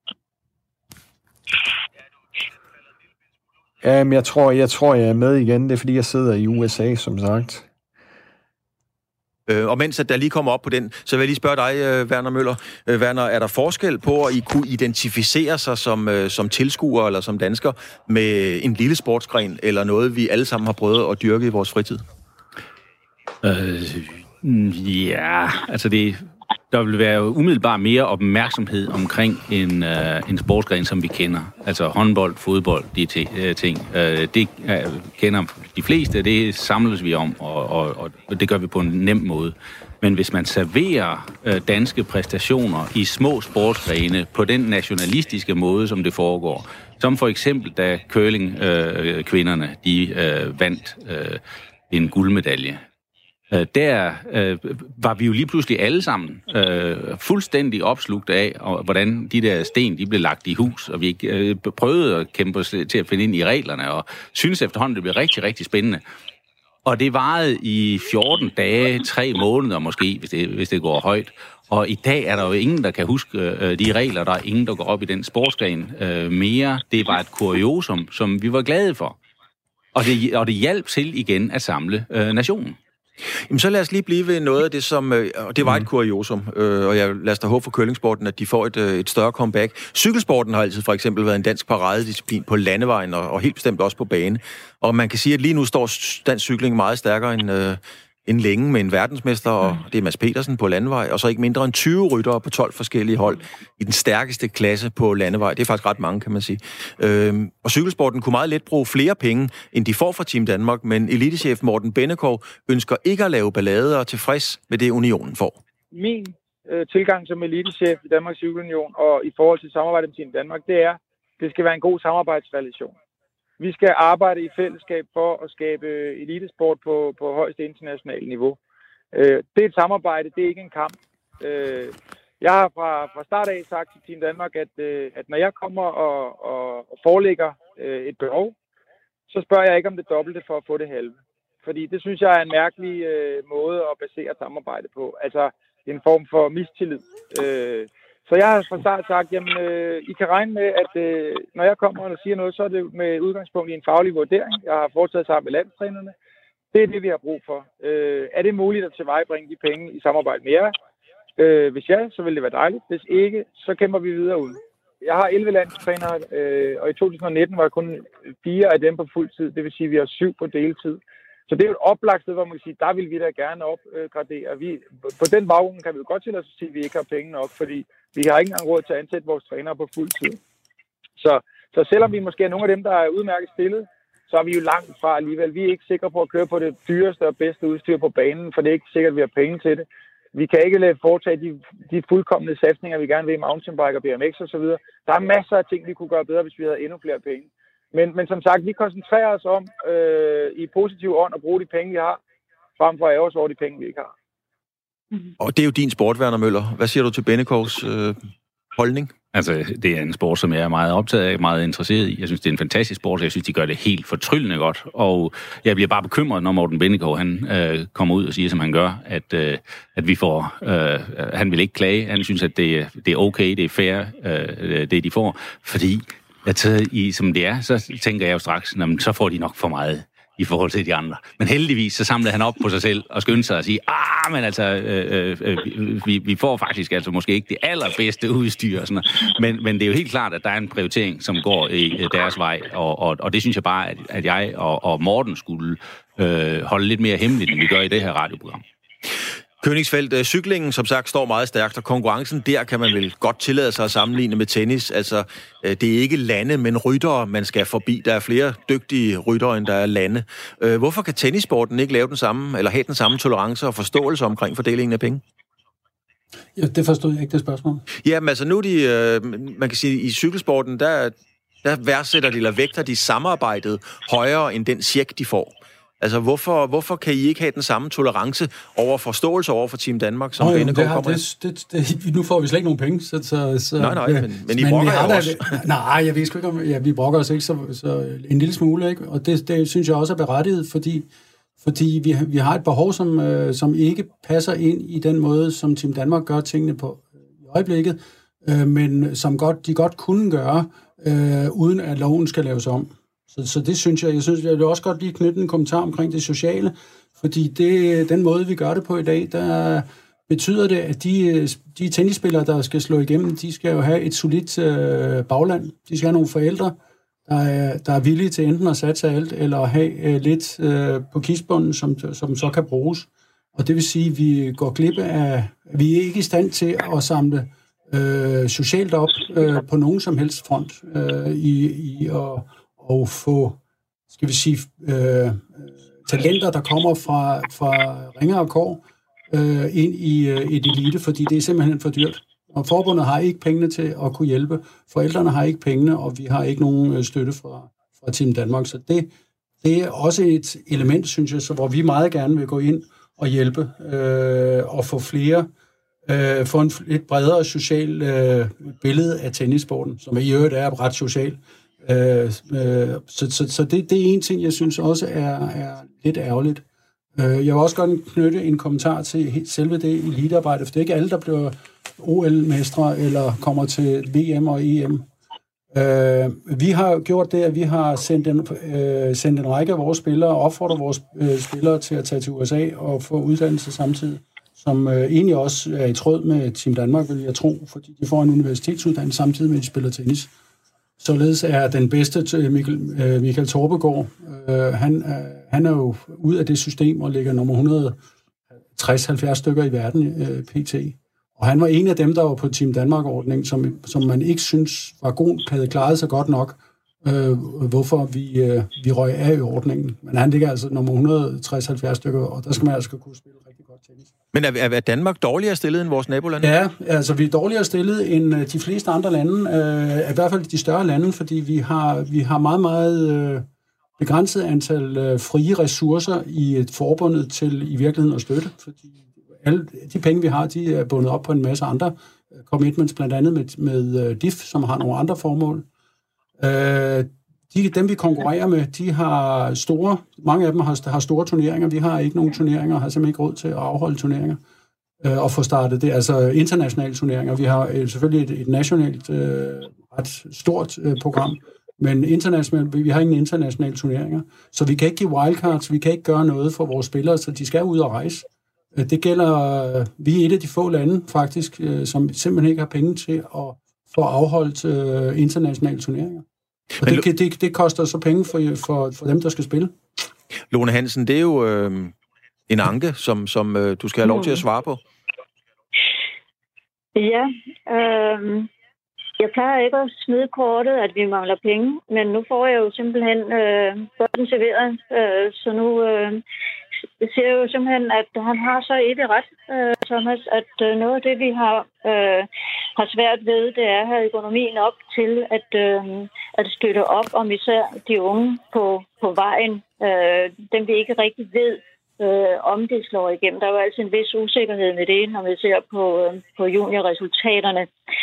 Speaker 6: Jamen, jeg tror, jeg er med igen. Det er, fordi jeg sidder i USA, som sagt.
Speaker 2: Og mens at der lige kommer op på den, så vil jeg lige spørge dig, Werner Møller. Werner, er der forskel på, at I kunne identificere sig som tilskuer eller som dansker med en lille sportsgren, eller noget, vi alle sammen har prøvet at dyrke i vores fritid?
Speaker 5: Ja, altså der vil være umiddelbart mere opmærksomhed omkring en sportsgren, som vi kender. Altså håndbold, fodbold, de ting. Det kender de fleste, det samles vi om, og det gør vi på en nem måde. Men hvis man serverer danske præstationer i små sportsgrene på den nationalistiske måde, som det foregår, som for eksempel da curling-kvinderne vandt en guldmedalje, der var vi jo lige pludselig alle sammen fuldstændig opslugt af, hvordan de der sten de blev lagt i hus, og vi prøvede at kæmpe os til at finde ind i reglerne, og synes efterhånden, det blev rigtig, rigtig spændende. Og det varede i 14 dage, 3 måneder måske, hvis det går højt. Og i dag er der jo ingen, der kan huske de regler, der er ingen, der går op i den sportsgren mere. Det var et kuriosum, som vi var glade for. Og det hjalp til igen at samle nationen.
Speaker 2: Jamen, så lad os lige blive ved noget af det, som... Og det var et kuriosum, og jeg lader os da håbe for curlingsporten, at de får et større comeback. Cykelsporten har altid for eksempel været en dansk paradedisciplin på landevejen, og helt bestemt også på bane. Og man kan sige, at lige nu står dansk cykling meget stærkere end længe med en verdensmester, og det er Mads Petersen på landevej, og så ikke mindre end 20 ryttere på 12 forskellige hold i den stærkeste klasse på landevej. Det er faktisk ret mange, kan man sige. Og cykelsporten kunne meget let bruge flere penge, end de får fra Team Danmark, men elitechef Morten Bennekov ønsker ikke at lave ballade og tilfreds med det, unionen får.
Speaker 8: Min tilgang som elitechef i Danmarks Cykelunion og i forhold til samarbejdet med Team Danmark, det skal være en god samarbejdsrelation. Vi skal arbejde i fællesskab for at skabe elitesport på højeste internationale niveau. Det er et samarbejde, det er ikke en kamp. Jeg har fra start af sagt til Team Danmark, at når jeg kommer og forelægger et behov, så spørger jeg ikke om det dobbelte for at få det halve. Fordi det synes jeg er en mærkelig måde at basere samarbejde på. Altså en form for mistillid. Så jeg har fra start sagt, jamen I kan regne med, at når jeg kommer og siger noget, så er det med udgangspunkt i en faglig vurdering. Jeg har foretaget sammen med landstrænerne. Det er det, vi har brug for. Er det muligt at tilvejebringe de penge i samarbejde med jer? Hvis ja, så vil det være dejligt. Hvis ikke, så kæmper vi videre ud. Jeg har 11 landstrænere, og i 2019 var der kun 4 af dem på fuld tid. Det vil sige, at vi har 7 på deltid. Så det er jo et oplagt sted, hvor man kan sige, der vil vi da gerne opgradere. På den baggrund kan vi jo godt til at sige, at vi ikke har penge nok, fordi vi har ikke engang råd til at ansætte vores trænere på fuld tid. Så selvom vi måske er nogle af dem, der er udmærket stillet, så er vi jo langt fra alligevel. Vi er ikke sikre på at køre på det dyreste og bedste udstyr på banen, for det er ikke sikkert, at vi har penge til det. Vi kan ikke foretage de fuldkomne satsninger, vi gerne vil i mountainbike og BMX og så videre. Der er masser af ting, vi kunne gøre bedre, hvis vi havde endnu flere penge. Men som sagt, vi koncentrerer os om i positiv ånd at bruge de penge, vi har, frem for at ære os over de penge, vi ikke har.
Speaker 2: Og det er jo din sport, Werner Møller. Hvad siger du til Bennekovs holdning?
Speaker 5: Altså, det er en sport, som jeg er meget optaget af, meget interesseret i. Jeg synes, det er en fantastisk sport, jeg synes, de gør det helt fortryllende godt. Og jeg bliver bare bekymret, når Morten Bennekov, han kommer ud og siger, som han gør, at vi får... han vil ikke klage. Han synes, at det er okay, det er fair, det de får. Fordi, som det er, så tænker jeg jo straks, så får de nok for meget i forhold til de andre. Men heldigvis, så samlede han op på sig selv og skyndte sig at sige, men altså, vi får faktisk altså måske ikke det allerbedste udstyr. Og sådan noget. Men det er jo helt klart, at der er en prioritering, som går i deres vej, og det synes jeg bare, at jeg og Morten skulle holde lidt mere hemmeligt, end vi gør i det her radioprogram.
Speaker 2: Königsfeldt, cyklingen som sagt står meget stærkt, og konkurrencen der kan man vel godt tillade sig at sammenligne med tennis. Altså, det er ikke lande, men ryttere, man skal forbi. Der er flere dygtige ryttere, end der er lande. Hvorfor kan tennissporten ikke lave den samme, eller have den samme tolerance og forståelse omkring fordelingen af penge?
Speaker 7: Ja, det forstod jeg ikke, det spørgsmål.
Speaker 2: Jamen altså, nu er de, man kan sige, i cykelsporten, der værdsætter de eller vægter de samarbejdet højere end den check, de får. Altså, hvorfor kan I ikke have den samme tolerance over forståelse over for Team Danmark, som Bennekov kommer
Speaker 7: ind? Nu får vi slet ikke nogen penge, så
Speaker 2: nej, men I brokker jo også.
Speaker 7: Nej, jeg ved sgu ikke, om vi brokker os ikke så en lille smule, ikke? Og det synes jeg også er berettiget, fordi vi har et behov, som ikke passer ind i den måde, som Team Danmark gør tingene på i øjeblikket, men som de godt kunne gøre, uden at loven skal laves om. Så det synes jeg. Jeg vil også godt lige knytte en kommentar omkring det sociale, fordi den måde, vi gør det på i dag, der betyder det, at de tennisspillere, der skal slå igennem, de skal jo have et solidt bagland. De skal have nogle forældre, der er villige til enten at satse alt, eller have lidt på kistbunden, som så kan bruges. Og det vil sige, at vi går glip af... Vi er ikke i stand til at samle socialt op på nogen som helst front og få, skal vi sige, talenter, der kommer fra ringer og kår ind i et elite, fordi det er simpelthen for dyrt. Og forbundet har ikke pengene til at kunne hjælpe. Forældrene har ikke pengene, og vi har ikke nogen støtte fra Team Danmark. Så det er også et element, synes jeg, hvor vi meget gerne vil gå ind og hjælpe og få flere, få en lidt bredere social billede af tennissporten, som i øvrigt er ret social. Så det er en ting, jeg synes også er lidt ærgerligt. Jeg vil også godt knytte en kommentar til selve det elitearbejde, for det er ikke alle, der bliver OL-mestre eller kommer til VM og EM. Vi har gjort det, at vi har sendt en række af vores spillere og opfordret vores spillere til at tage til USA og få uddannelse samtidig, som egentlig også er i tråd med Team Danmark, vil jeg tro, fordi de får en universitetsuddannelse samtidig med, at de spiller tennis. Således er den bedste Michael Torpegaard, han er jo ud af det system og ligger nummer 160-70 stykker i verden pt. Og han var en af dem, der var på Team Danmark-ordningen, som man ikke synes var god, havde klaret sig godt nok, hvorfor vi røg af i ordningen. Men han ligger altså nummer 160-70 stykker, og der skal man altså kunne spille rigtig godt tennis.
Speaker 2: Men er Danmark dårligere stillet end vores nabolande?
Speaker 7: Ja, altså vi er dårligere stillet end de fleste andre lande, i hvert fald de større lande, fordi vi har meget, meget begrænset antal frie ressourcer i et forbundet til i virkeligheden at støtte, fordi alle de penge, vi har, de er bundet op på en masse andre commitments, blandt andet med DIF, som har nogle andre formål. Dem, vi konkurrerer med, de har mange af dem har store turneringer. Vi har ikke nogen turneringer, og har simpelthen ikke råd til at afholde turneringer og få startet det. Altså internationale turneringer. Vi har selvfølgelig et nationalt ret stort program, Men internationalt, vi har ingen internationale turneringer, så vi kan ikke give wildcards, vi kan ikke gøre noget for vores spillere, så de skal ud og rejse. Det gælder, vi er et af de få lande faktisk, som simpelthen ikke har penge til at få afholdt internationale turneringer. Og det koster så penge for dem, der skal spille.
Speaker 2: Lone Hansen, det er jo en anke, som du skal have lov til at svare på.
Speaker 3: Ja, jeg plejer ikke at smide kortet, at vi mangler penge, men nu får jeg jo simpelthen bolden serveret, så nu siger jeg jo simpelthen, at han har så ikke ret, Thomas, at noget af det, vi har svært ved, det er at have økonomien op til at støtte op om især de unge på vejen, dem vi ikke rigtig ved, om det slår igennem. Der er jo altid en vis usikkerhed med det, når vi ser på juniorresultaterne.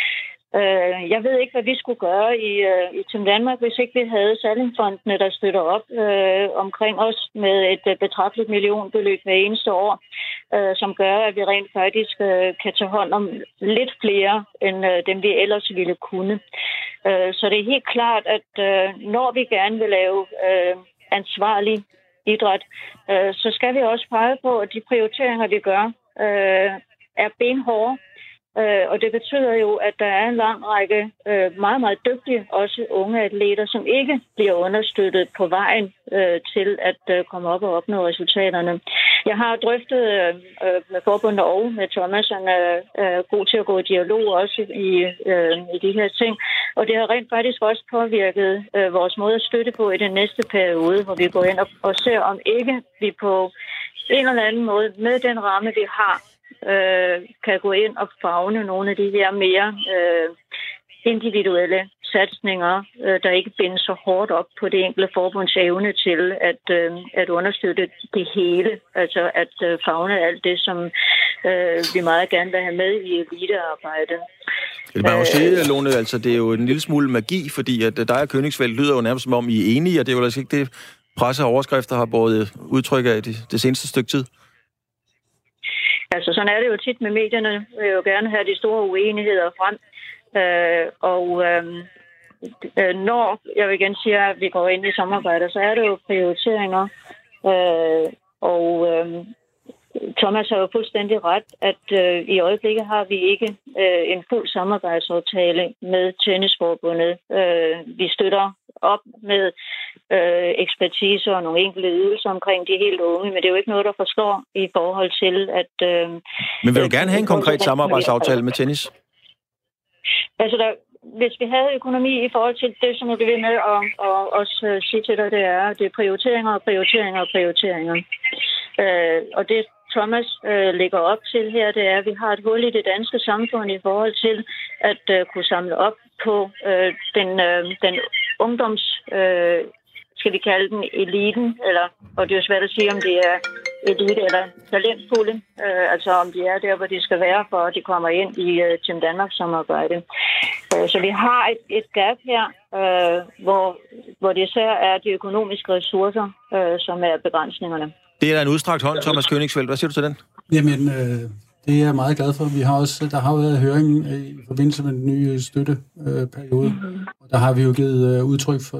Speaker 3: Jeg ved ikke, hvad vi skulle gøre i Team Danmark, hvis ikke vi havde Salling-fondene, der støtter op omkring os med et betragteligt millionbeløb hver eneste år, som gør, at vi rent faktisk kan tage hånd om lidt flere, end dem vi ellers ville kunne. Så det er helt klart, at når vi gerne vil lave ansvarlig idræt, så skal vi også pege på, at de prioriteringer, vi gør, er benhårde. Og det betyder jo, at der er en lang række meget, meget dygtige, også unge atleter, som ikke bliver understøttet på vejen til at komme op og opnå resultaterne. Jeg har drøftet med forbundet og med Thomas, han er god til at gå i dialog også i de her ting. Og det har rent faktisk også påvirket vores måde at støtte på i den næste periode, hvor vi går ind og ser, om ikke vi på en eller anden måde med den ramme, vi har, kan gå ind og favne nogle af de her mere individuelle satsninger, der ikke bindes så hårdt op på det enkelte forbunds evne til at understøtte det hele. Altså at favne alt det, som vi meget gerne vil have med i elitearbejdet.
Speaker 2: Man må sige, Lone, altså det er jo en lille smule magi, fordi at dig og Königsfeldt lyder jo nærmest som om I er enige, og det er jo altså ikke det, presse og overskrifter har båret udtryk af det seneste stykke tid.
Speaker 3: Altså, sådan er det jo tit med medierne. Vi vil jo gerne have de store uenigheder frem. Når jeg vil igen sige, at vi går ind i samarbejder, så er det jo prioriteringer. Thomas har jo fuldstændig ret, at i øjeblikket har vi ikke en fuld samarbejdsaftale med Tennisforbundet. Vi støtter op med ekspertise og nogle enkelte ydelser omkring de helt unge, men det er jo ikke noget, der forstår i forhold til, at...
Speaker 2: Men vil du gerne have en konkret samarbejdsaftale med tennis?
Speaker 3: Altså, hvis vi havde økonomi i forhold til det, som jeg bliver ved med at også sige til dig, det er prioriteringer og prioriteringer og prioriteringer. Og det Thomas lægger op til her, det er, at vi har et hul i det danske samfund i forhold til at kunne samle op på den ungdoms, skal vi kalde den eliten, og det er jo svært at sige, om det er elite eller talentfulde, altså om de er der, hvor de skal være, for at de kommer ind i Team Danmark-samarbejde. Så vi har et gap her, hvor det især er de økonomiske ressourcer, som er begrænsningerne.
Speaker 2: Det er da en udstrakt hånd, Thomas Königsfeldt. Hvad siger du til den?
Speaker 7: Jamen, det er jeg meget glad for. Der har været høring i forbindelse med den nye støtteperiode, og der har vi jo givet udtryk for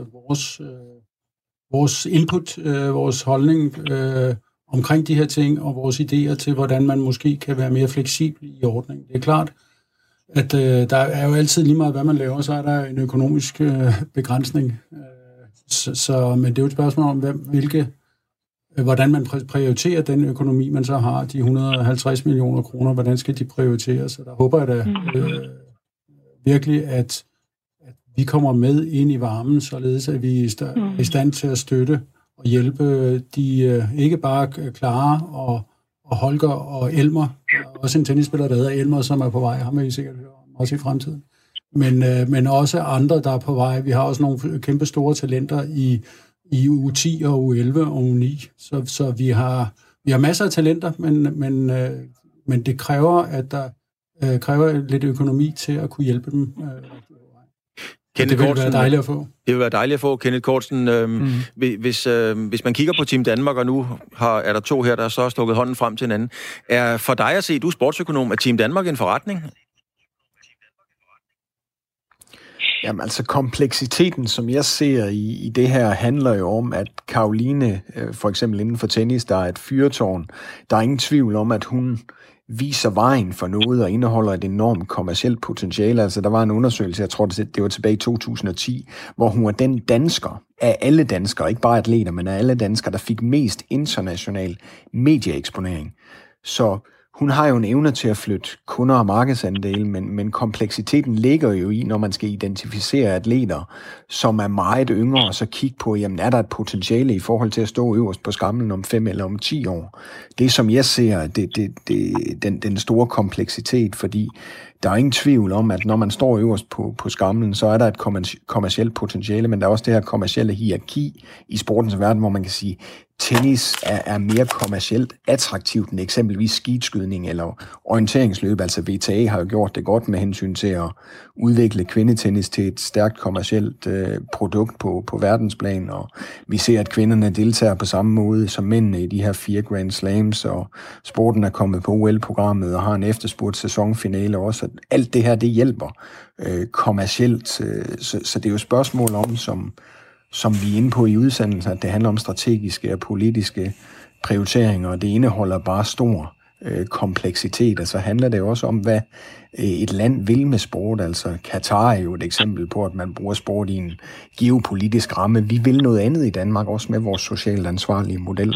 Speaker 7: vores input, vores holdning omkring de her ting, og vores idéer til, hvordan man måske kan være mere fleksibel i ordningen. Det er klart, at der er jo altid lige meget, hvad man laver, så er der en økonomisk begrænsning. Men det er jo et spørgsmål om, hvordan man prioriterer den økonomi, man så har, de 150 millioner kroner, hvordan skal de prioriteres? Så der håber jeg da virkelig, at vi kommer med ind i varmen, således at vi er i stand til at støtte og hjælpe de ikke bare Clara og Holger og Elmer, også en tennisspiller, der hedder Elmer, som er på vej, ham vil I sikkert høre om også i fremtiden, men også andre, der er på vej. Vi har også nogle kæmpe store talenter i U10 og U11 og U9, så vi har masser af talenter, men det kræver, at der kræver lidt økonomi til at kunne hjælpe dem. Det vil være dejligt at få.
Speaker 2: Det vil være dejligt at få, Kenneth Kortsen. Hvis man kigger på Team Danmark, og nu er der to her, der så har stukket hånden frem til hinanden. Er for dig at se, du er sportsøkonom, er Team Danmark en forretning?
Speaker 6: Jamen altså kompleksiteten, som jeg ser i det her, handler jo om, at Caroline, for eksempel inden for tennis, der er et fyrtårn. Der er ingen tvivl om, at hun viser vejen for noget og indeholder et enormt kommercielt potentiale. Altså der var en undersøgelse, jeg tror det var tilbage i 2010, hvor hun var den dansker af alle danskere, ikke bare atleter, men af alle danskere, der fik mest international medieeksponering. Så hun har jo en evne til at flytte kunder og markedsandele, men kompleksiteten ligger jo i, når man skal identificere atleter, som er meget yngre, og så kigge på, jamen er der et potentiale i forhold til at stå øverst på skamlen om 5 eller om 10 år. Det som jeg ser, den store kompleksitet, fordi der er ingen tvivl om, at når man står øverst på skamlen, så er der et kommercielt potentiale, men der er også det her kommercielle hierarki i sportens verden, hvor man kan sige, tennis er mere kommercielt attraktivt end eksempelvis skidskydning eller orienteringsløb. Altså WTA har jo gjort det godt med hensyn til at udvikle kvindetennis til et stærkt kommercielt produkt på verdensplan, og vi ser, at kvinderne deltager på samme måde som mændene i de her 4 Grand Slams, og sporten er kommet på OL-programmet og har en efterspurgt sæsonfinale også. Alt det her, det hjælper kommercielt, så det er jo spørgsmål om, som vi er inde på i udsendelsen, at det handler om strategiske og politiske prioriteringer, og det indeholder bare stor kompleksitet, og så handler det også om, hvad et land vil med sport. Altså Katar er jo et eksempel på, at man bruger sport i en geopolitisk ramme. Vi vil noget andet i Danmark, også med vores socialt ansvarlige model.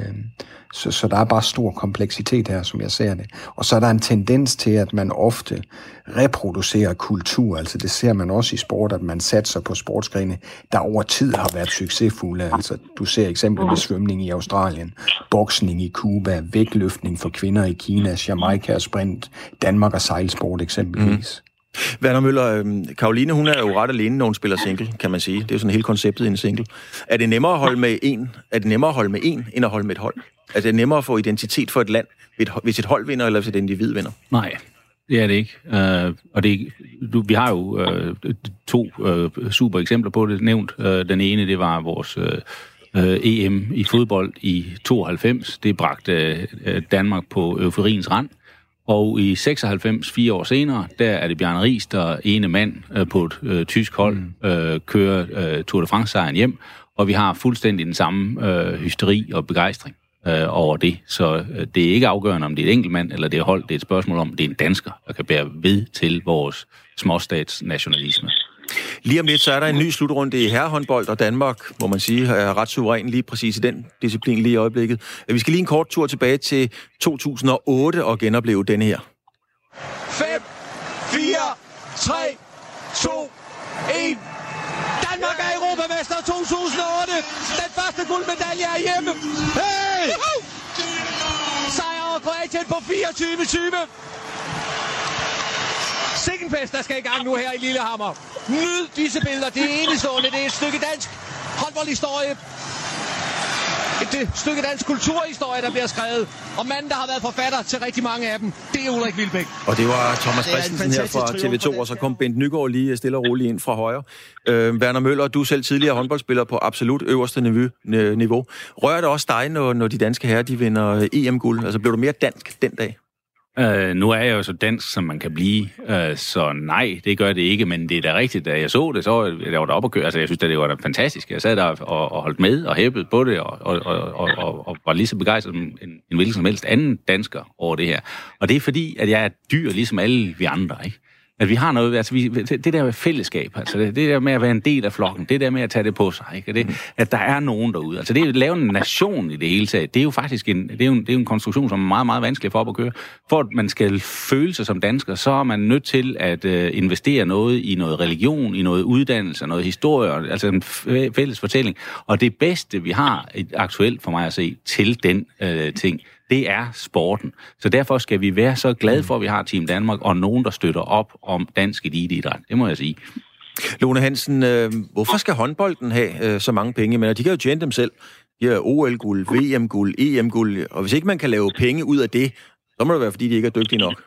Speaker 6: Så der er bare stor kompleksitet her, som jeg ser det. Og så er der en tendens til, at man ofte reproducerer kultur. Altså det ser man også i sport, at man satser på sportsgrene, der over tid har været succesfulde. Altså du ser eksempelvis svømning i Australien, boksning i Cuba, vægtløftning for kvinder i Kina, Jamaica og sprint, Danmark og sejlsport eksempelvis.
Speaker 2: Werner Møller, Caroline, hun er jo ret alene, når hun spiller single, kan man sige. Det er jo sådan hele konceptet i en single. Er det nemmere at holde med en, end at holde med et hold? Er det nemmere at få identitet for et land, hvis et hold vinder, eller hvis et individ vinder?
Speaker 5: Nej, det er det ikke. Og vi har jo 2 super eksempler på det nævnt. Den ene, det var vores EM i fodbold i 92. Det bragte Danmark på euforiens rand. Og i 96, 4 år senere, der er det Bjarne Riis, der ene mand på et tysk hold, kører Tour de France-sejren hjem, og vi har fuldstændig den samme hysteri og begejstring over det. Så det er ikke afgørende, om det er et enkelt mand eller det er hold. Det er et spørgsmål om, det er en dansker, der kan bære ved til vores småstatsnationalisme.
Speaker 2: Lige om lidt, så er der en ny slutrunde i herrehåndbold, og Danmark, må man sige, er ret suveræn lige præcis i den disciplin lige i øjeblikket. Vi skal lige en kort tur tilbage til 2008 og genopleve denne her.
Speaker 4: 5, 4, 3, 2, 1. Danmark er europamester 2008. Den første guldmedalje er hjemme. Hey! Sejr over Kroatien på 24-20. Sikkenfest, der skal i gang nu her i Lillehammer. Nyd disse billeder. Det er enestående. Det er et stykke dansk håndboldhistorie. Et stykke dansk kulturhistorie, der bliver skrevet. Og manden, der har været forfatter til rigtig mange af dem, det er Ulrik Wilbæk.
Speaker 2: Og det var Thomas Christensen her fra TV2, og så kom Bent Nygaard lige stille og roligt ind fra højre. Werner Møller, du er selv tidligere håndboldspiller på absolut øverste niveau. Rører det også dig, når de danske herrer de vinder EM-guld? Altså blev du mere dansk den dag?
Speaker 5: Nu er jeg jo så dansk, som man kan blive, så nej, det gør det ikke, men det er da rigtigt, da jeg så det, så jeg var deroppe at køre. Altså, jeg synes, det var da fantastisk. Jeg sad der og holdt med og hæppede på det, og var lige så begejstret som en hvilken som helst anden dansker over det her. Og det er fordi, at jeg er dyr, ligesom alle vi andre, ikke? At vi har noget, altså det der med fællesskab, altså det der med at være en del af flokken, det der med at tage det på sig, ikke? Det, at der er nogen derude. Altså det at lave en nation i det hele taget, det er jo faktisk en konstruktion, som er meget, meget vanskelig for op at køre. For at man skal føle sig som dansker, så er man nødt til at investere noget i noget religion, i noget uddannelse, noget historie, altså en fælles fortælling. Og det bedste, vi har aktuelt for mig at se til den ting, det er sporten. Så derfor skal vi være så glade for, at vi har Team Danmark, og nogen, der støtter op om dansk eliteidræt. Det må jeg sige.
Speaker 2: Lone Hansen, hvorfor skal håndbolden have så mange penge? Men de kan jo tjene dem selv. De har OL-guld, VM-guld, EM-guld. Og hvis ikke man kan lave penge ud af det, så må det være, fordi de ikke er dygtige nok.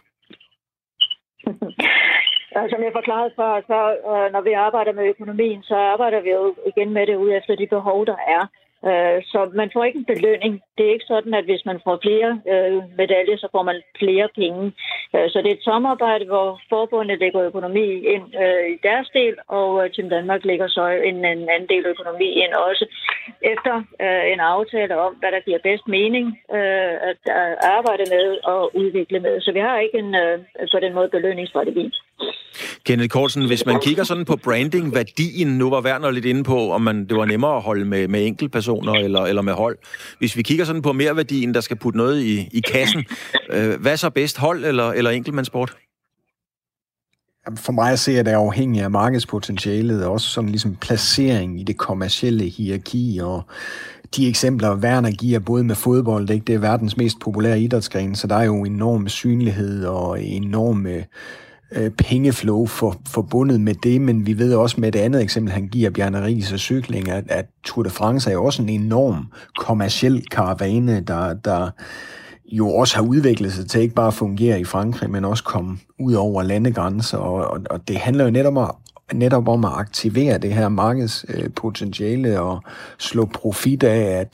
Speaker 3: Som jeg forklarede før, så når vi arbejder med økonomien, så arbejder vi jo igen med det ud efter de behov, der er. Så man får ikke en belønning. Det er ikke sådan, at hvis man får flere medaljer, så får man flere penge. Så det er et samarbejde, hvor forbundet lægger økonomi ind i deres del, og Team Danmark lægger så en anden del økonomi ind også, efter en aftale om, hvad der giver bedst mening at arbejde med og udvikle med. Så vi har ikke på den måde belønningsstrategi.
Speaker 2: Kenneth Cortzen, hvis man kigger sådan på branding, værdien, nu var Werner lidt inde på, om det var nemmere at holde med enkeltpersoner eller med hold. Hvis vi kigger sådan på merværdien, der skal putte noget i kassen, hvad er så bedst, hold eller enkeltmandssport?
Speaker 6: For mig at se, at det er afhængigt af markedspotentialet, og også sådan ligesom placering i det kommercielle hierarki, og de eksempler, Werner giver både med fodbold, det er verdens mest populære idrætsgren, så der er jo enorm synlighed og enorme pengeflow forbundet med det, men vi ved også med det andet eksempel, han giver Bjarne Riis og cykling, at Tour de France er jo også en enorm kommerciel karavane, der jo også har udviklet sig til ikke bare at fungere i Frankrig, men også komme ud over landegrænser, og det handler jo netop om at aktivere det her markedspotentiale og slå profit af,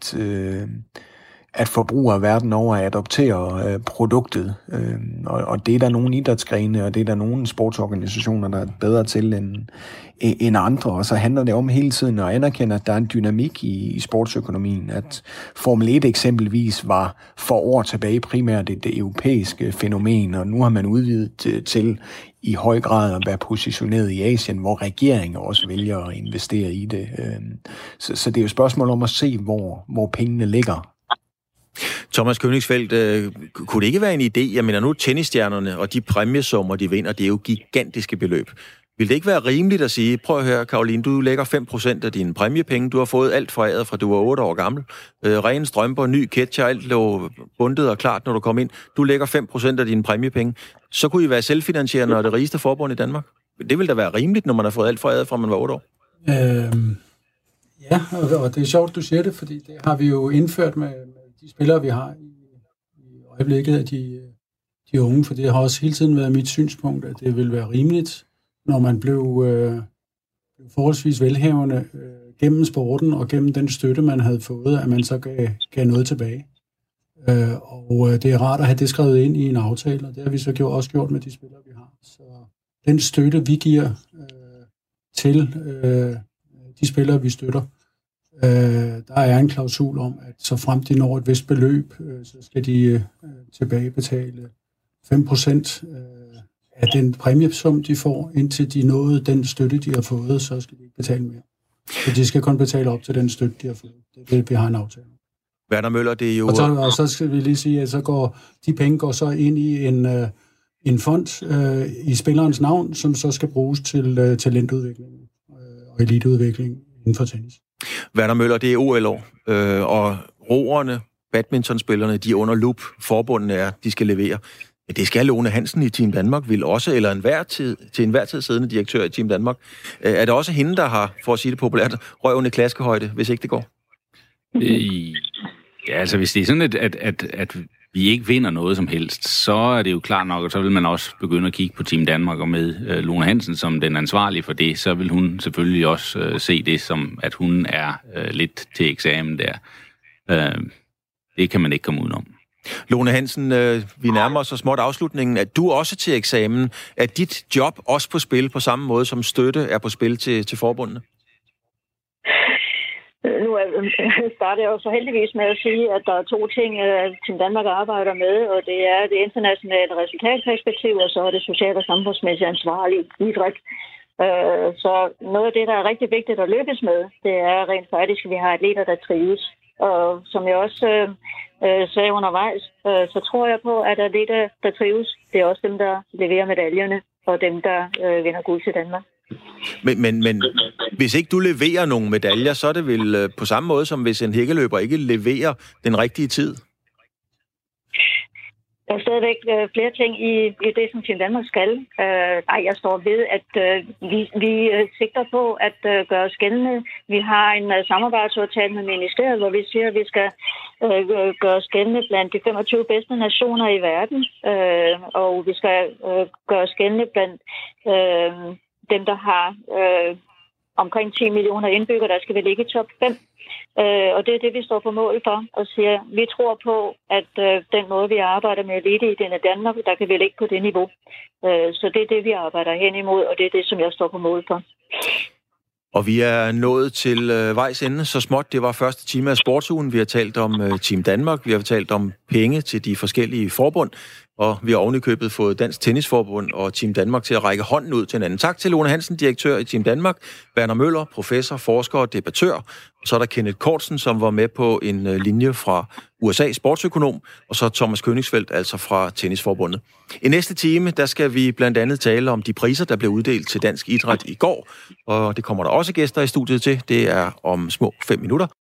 Speaker 6: at forbrugere verden over adopterer produktet. Og det er der nogle idrætsgrene, og det er der nogle sportsorganisationer, der er bedre til end andre. Og så handler det om hele tiden at anerkende, at der er en dynamik i sportsøkonomien. At Formel 1 eksempelvis var for år tilbage primært det europæiske fænomen, og nu har man udvidet til i høj grad at være positioneret i Asien, hvor regeringer også vælger at investere i det. Så det er jo et spørgsmål om at se, hvor pengene ligger.
Speaker 2: Thomas Königsfeldt, kunne det ikke være en idé? Jeg mener nu, tennisstjernerne og de præmiesummer, de vinder, det er jo gigantiske beløb. Vil det ikke være rimeligt at sige, prøv at høre, Caroline, du lægger 5% af dine præmiepenge, du har fået alt foræret fra du var 8 år gammel. Rene strømper, ny ketcher, alt lå bundet og klart, når du kom ind. Du lægger 5% af dine præmiepenge. Så kunne I være selvfinansierende og det rigeste forbund i Danmark. Det vil da være rimeligt, når man har fået alt foræret fra man var 8 år.
Speaker 7: Ja, og det er sjovt, du siger det, fordi det har vi jo indført med de spillere, vi har i øjeblikket af de unge, for det har også hele tiden været mit synspunkt, at det vil være rimeligt, når man blev forholdsvis velhavende gennem sporten og gennem den støtte, man havde fået, at man så gav noget tilbage. Og det er rart at have det skrevet ind i en aftale, og det har vi så også gjort med de spillere, vi har. Så den støtte, vi giver til de spillere, vi støtter, der er en klausul om, at så frem de når et vist beløb, så skal de tilbagebetale 5% af den præmiesum, de får, indtil de nåede den støtte, de har fået, så skal de ikke betale mere. Så de skal kun betale op til den støtte, de har fået. Det er det, vi har en aftale.
Speaker 2: Werner Møller, det er jo...
Speaker 7: Og så skal vi lige sige, at de penge går så ind i en fond i spillerens navn, som så skal bruges til talentudvikling og eliteudvikling inden for tennis.
Speaker 2: Werner Møller, det er OL-år, og roerne, badmintonspillerne, de er under lup. Forbundene er, de skal levere. Men det skal Lone Hansen i Team Danmark vil også, eller til enhver tid siddende direktør i Team Danmark. Er det også hende, der har, for at sige det populært, røven i klaskehøjde, hvis ikke det går?
Speaker 5: Ja, altså hvis det er sådan, at vi ikke vinder noget som helst, så er det jo klart nok, og så vil man også begynde at kigge på Team Danmark, og med Lone Hansen som den ansvarlige for det, så vil hun selvfølgelig også se det som, at hun er lidt til eksamen der. Det kan man ikke komme udenom.
Speaker 2: Lone Hansen, vi nærmer os så småt afslutningen. Er du også til eksamen? Er dit job også på spil på samme måde, som støtte er på spil til forbundene?
Speaker 3: Nu starter jeg jo så heldigvis med at sige, at der er 2 ting, Team Danmark arbejder med, og det er det internationale resultatperspektiv, og så er det socialt og samfundsmæssigt ansvarlige idræt. Så noget af det, der er rigtig vigtigt at lykkes med, det er rent faktisk, at vi har atleter, der trives. Og som jeg også sagde undervejs, så tror jeg på, at atleter, der trives, det er også dem, der leverer medaljerne, og dem, der vinder guld til Danmark.
Speaker 2: Men hvis ikke du leverer nogle medaljer, så er det vel på samme måde, som hvis en hækkeløber ikke leverer den rigtige tid?
Speaker 3: Der er stadigvæk flere ting i det, som Team Danmark skal. Jeg står ved, at vi sigter på at gøre os gældende. Vi har en samarbejdsaftale med ministeriet, hvor vi siger, at vi skal gøre os gældende blandt de 25 bedste nationer i verden. Og vi skal gøre os gældende blandt dem, der har omkring 10 millioner indbyggere, der skal vi ligge i top 5. Og det er det, vi står på mål for, og siger, vi tror på, at den måde, vi arbejder med elite i den Danmark, der kan vi ligge på det niveau. Så det er det, vi arbejder hen imod, og det er det, som jeg står på mål for.
Speaker 2: Og vi er nået til vejs ende så småt. Det var første time af sportsugen. Vi har talt om Team Danmark, vi har talt om penge til de forskellige forbund, og vi har ovenikøbet fået Dansk Tennisforbund og Team Danmark til at række hånden ud til hinanden. Tak til Lone Hansen, direktør i Team Danmark, Werner Møller, professor, forsker og debattør, og så er der Kenneth Kortsen, som var med på en linje fra USA, sportsøkonom, og så Thomas Königsfeldt, altså fra Tennisforbundet. I næste time, der skal vi blandt andet tale om de priser, der blev uddelt til dansk idræt i går, og det kommer der også gæster i studiet til. Det er om små 5 minutter.